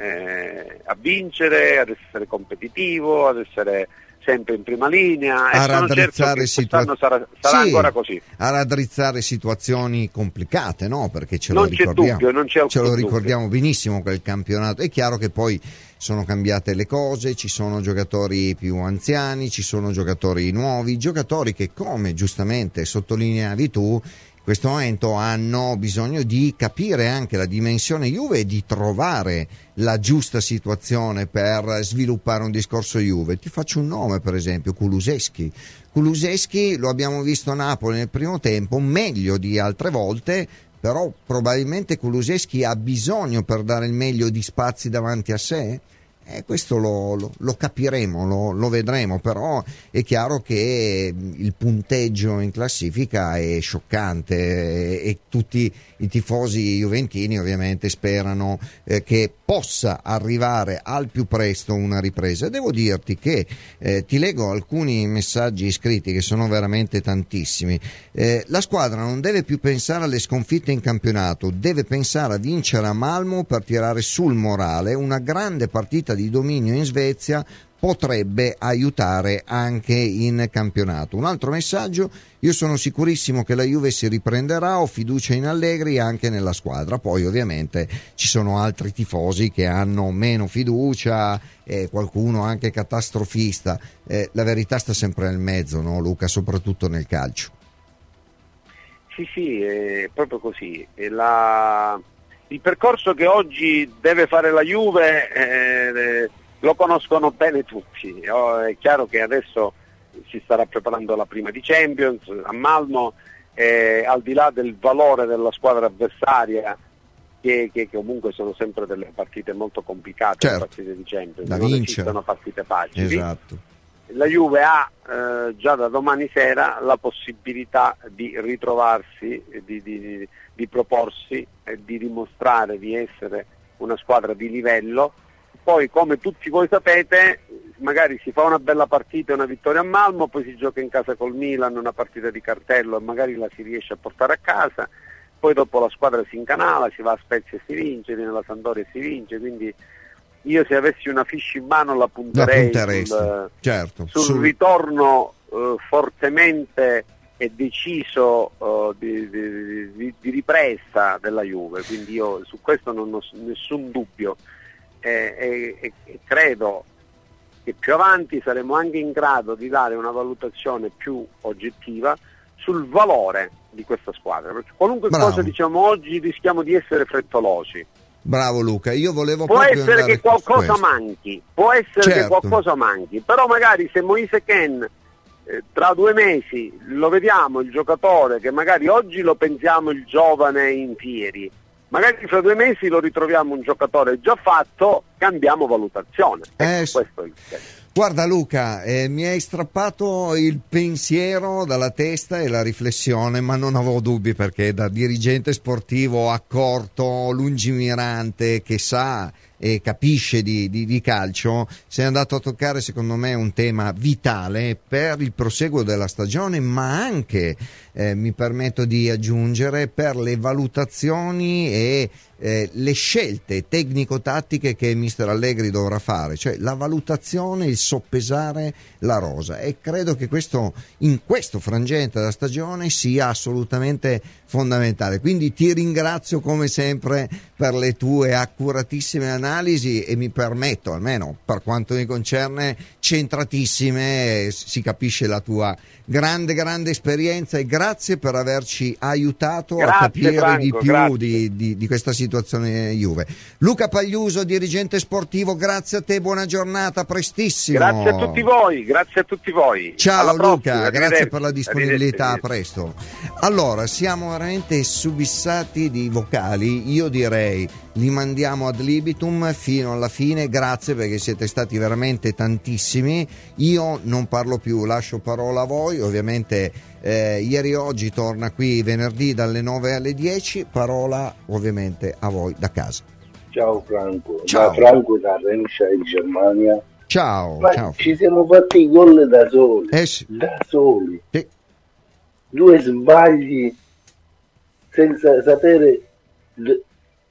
eh, a vincere, ad essere competitivo, ad essere sempre in prima linea, a e sono certo che quest'anno sarà, sarà sì, ancora così. A raddrizzare situazioni complicate, no? Perché ce non lo ricordiamo, c'è dubbio, non c'è ce lo dubbio. ricordiamo benissimo quel campionato. È chiaro che poi sono cambiate le cose, ci sono giocatori più anziani, ci sono giocatori nuovi, giocatori che, come giustamente sottolineavi tu, in questo momento hanno bisogno di capire anche la dimensione Juve e di trovare la giusta situazione per sviluppare un discorso Juve. Ti faccio un nome, per esempio, Kulusevski. Kulusevski lo abbiamo visto a Napoli nel primo tempo, meglio di altre volte, però probabilmente Kulusevski ha bisogno, per dare il meglio, di spazi davanti a sé. Eh, questo lo, lo, lo capiremo, lo, lo vedremo, però è chiaro che il punteggio in classifica è scioccante e, e tutti i tifosi juventini ovviamente sperano eh, che possa arrivare al più presto una ripresa. Devo dirti che eh, ti leggo alcuni messaggi scritti che sono veramente tantissimi. Eh, la squadra non deve più pensare alle sconfitte in campionato, deve pensare a vincere a Malmö per tirare sul morale. Una grande partita di dominio in Svezia potrebbe aiutare anche in campionato. Un altro messaggio: io sono sicurissimo che la Juve si riprenderà, ho fiducia in Allegri e anche nella squadra. Poi ovviamente ci sono altri tifosi che hanno meno fiducia, eh, qualcuno anche catastrofista. Eh, la verità sta sempre nel mezzo, no Luca, soprattutto nel calcio. Sì, sì, è proprio così. E la... il percorso che oggi deve fare la Juve eh, lo conoscono bene tutti. Oh, è chiaro che adesso si starà preparando la prima di Champions a Malmö, eh, al di là del valore della squadra avversaria, che, che, che comunque sono sempre delle partite molto complicate, certo, le partite di Champions, da non vincere. esistono partite facili. Esatto. La Juve ha eh, già da domani sera la possibilità di ritrovarsi, di, di, di, di proporsi e di dimostrare di essere una squadra di livello. Poi, come tutti voi sapete, magari si fa una bella partita e una vittoria a Malmo, poi si gioca in casa col Milan una partita di cartello e magari la si riesce a portare a casa, poi dopo la squadra si incanala, si va a Spezia e si vince, viene la Sampdoria e si vince, quindi io se avessi una fiche in mano la punterei la sul, certo, sul, sul ritorno uh, fortemente e deciso uh, di, di, di, di ripresa della Juve, quindi io su questo non ho nessun dubbio e, e, e credo che più avanti saremo anche in grado di dare una valutazione più oggettiva sul valore di questa squadra, perché qualunque Bravo. cosa diciamo oggi rischiamo di essere frettolosi. Bravo Luca, io volevo può essere che qualcosa manchi, può essere certo. che qualcosa manchi, però magari se Moise Kean eh, tra due mesi lo vediamo il giocatore che magari oggi lo pensiamo il giovane in fieri, magari fra due mesi lo ritroviamo un giocatore già fatto, cambiamo valutazione. Eh, ecco, questo è il senso. Guarda Luca, eh, mi hai strappato il pensiero dalla testa e la riflessione, ma non avevo dubbi perché da dirigente sportivo accorto, lungimirante, che sa e capisce di, di, di calcio, sei andato a toccare secondo me un tema vitale per il proseguo della stagione, ma anche, eh, mi permetto di aggiungere, per le valutazioni e eh, le scelte tecnico-tattiche che mister Allegri dovrà fare, cioè la valutazione, il soppesare la rosa, e credo che questo in questo frangente della stagione sia assolutamente fondamentale. Quindi ti ringrazio come sempre per le tue accuratissime analisi e mi permetto, almeno per quanto mi concerne, centratissime, si capisce la tua grande grande esperienza, e grazie per averci aiutato grazie, a capire Franco, di più di, di, di questa situazione Juve. Luca Pagliuso, dirigente sportivo, grazie a te, buona giornata, prestissimo. Grazie a tutti voi, grazie a tutti voi. Ciao Alla Luca, prossima, grazie per la disponibilità, a arrivederci. presto. Allora, siamo veramente subissati di vocali, io direi li mandiamo ad libitum fino alla fine, grazie perché siete stati veramente tantissimi, io non parlo più, lascio parola a voi, ovviamente eh, ieri e oggi torna qui venerdì dalle nove alle dieci, parola ovviamente a voi da casa. Ciao Franco, ciao. Da Franco da Remscheid in Germania. Ciao, Ma ciao. Ci siamo fatti i gol da soli, eh sì. da soli, sì. Due sbagli senza sapere d-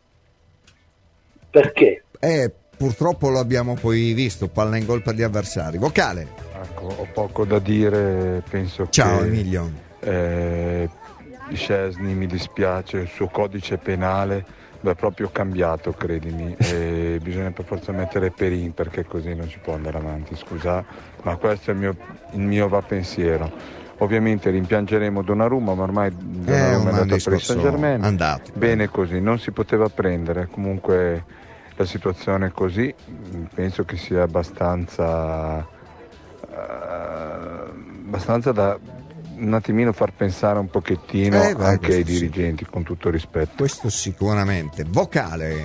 perché. Eh, purtroppo lo abbiamo poi visto, palla in gol per gli avversari. Vocale. Ecco, ho poco da dire, penso Ciao, che Emilio. Eh, Szczęsny, mi dispiace, il suo codice penale è proprio cambiato, credimi, e bisogna per forza mettere Perin perché così non si può andare avanti, scusa, ma questo è il mio, il mio va pensiero. Ovviamente rimpiangeremo Donnarumma, ma ormai Donnarumma è andato per il Saint-Germain, andato. Bene così, non si poteva prendere, comunque la situazione è così, penso che sia abbastanza uh, abbastanza da un attimino far pensare un pochettino eh, beh, anche ai sì. dirigenti, con tutto rispetto. Questo sicuramente. Vocale.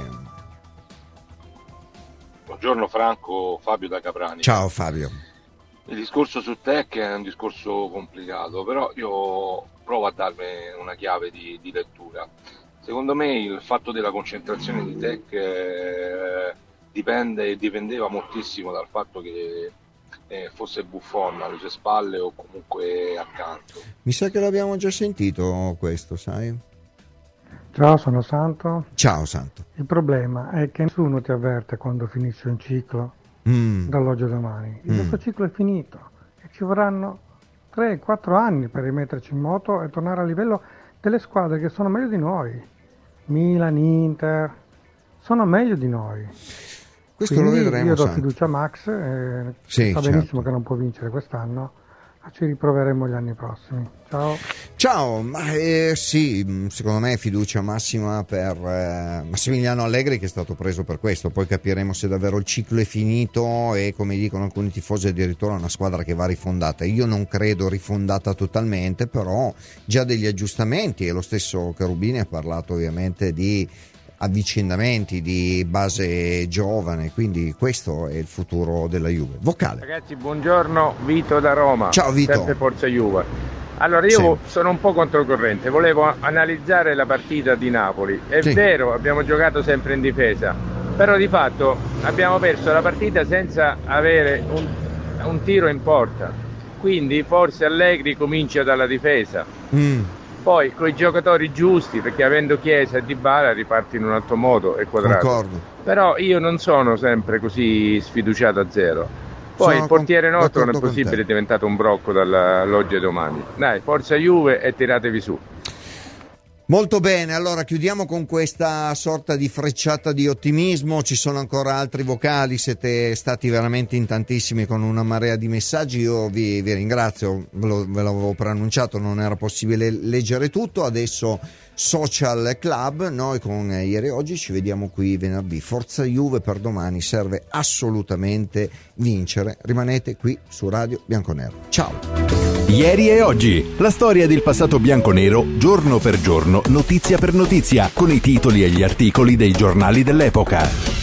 Buongiorno Franco, Fabio da Capranica. Ciao Fabio. Il discorso su Tech è un discorso complicato, però io provo a darmi una chiave di, di lettura. Secondo me il fatto della concentrazione di Tech eh, dipende e dipendeva moltissimo dal fatto che eh, fosse Buffon alle sue spalle o comunque accanto. Mi sa che l'abbiamo già sentito questo, sai? Ciao, sono Santo. Ciao Santo. Il problema è che nessuno ti avverte quando finisce un ciclo. Mm. Dall'oggi a domani il nostro mm. ciclo è finito e ci vorranno tre quattro anni per rimetterci in moto e tornare a livello delle squadre che sono meglio di noi. Milan, Inter sono meglio di noi. Questo Quindi lo vedremo. Io do Santo. fiducia a Max, eh, sì, sa benissimo certo. che non può vincere quest'anno, ma ci riproveremo gli anni prossimi. Ciao. Ciao, ma eh, sì, secondo me fiducia massima per eh, Massimiliano Allegri, che è stato preso per questo, poi capiremo se davvero il ciclo è finito e, come dicono alcuni tifosi, addirittura una squadra che va rifondata. Io non credo rifondata totalmente, però già degli aggiustamenti, e lo stesso Cherubini ha parlato ovviamente di avvicendamenti di base giovane, quindi questo è il futuro della Juve. Vocale. Ragazzi, buongiorno, Vito da Roma. Ciao Vito. Sempre Forza Juve. Allora io sì. sono un po' controcorrente, volevo analizzare la partita di Napoli. È sì. vero, abbiamo giocato sempre in difesa, però di fatto abbiamo perso la partita senza avere un, un tiro in porta, quindi forse Allegri comincia dalla difesa. Mm. Poi con i giocatori giusti, perché avendo Chiesa e Dybala riparti in un altro modo e Quadrato. Concordo. Però io non sono sempre così sfiduciato a zero. Poi sono il portiere con, nostro non è possibile, è diventato un brocco dall'oggi ai domani. Dai, forza Juve e tiratevi su. Molto bene, allora chiudiamo con questa sorta di frecciata di ottimismo. Ci sono ancora altri vocali, siete stati veramente in tantissimi con una marea di messaggi. Io vi, vi ringrazio, ve, lo, ve l'avevo preannunciato, non era possibile leggere tutto. Adesso Social Club, noi con Ieri e Oggi ci vediamo qui venerdì. Forza Juve per domani, serve assolutamente vincere. Rimanete qui su Radio Bianconero. Ciao. Ieri e Oggi, la storia del passato bianconero, giorno per giorno, notizia per notizia, con i titoli e gli articoli dei giornali dell'epoca.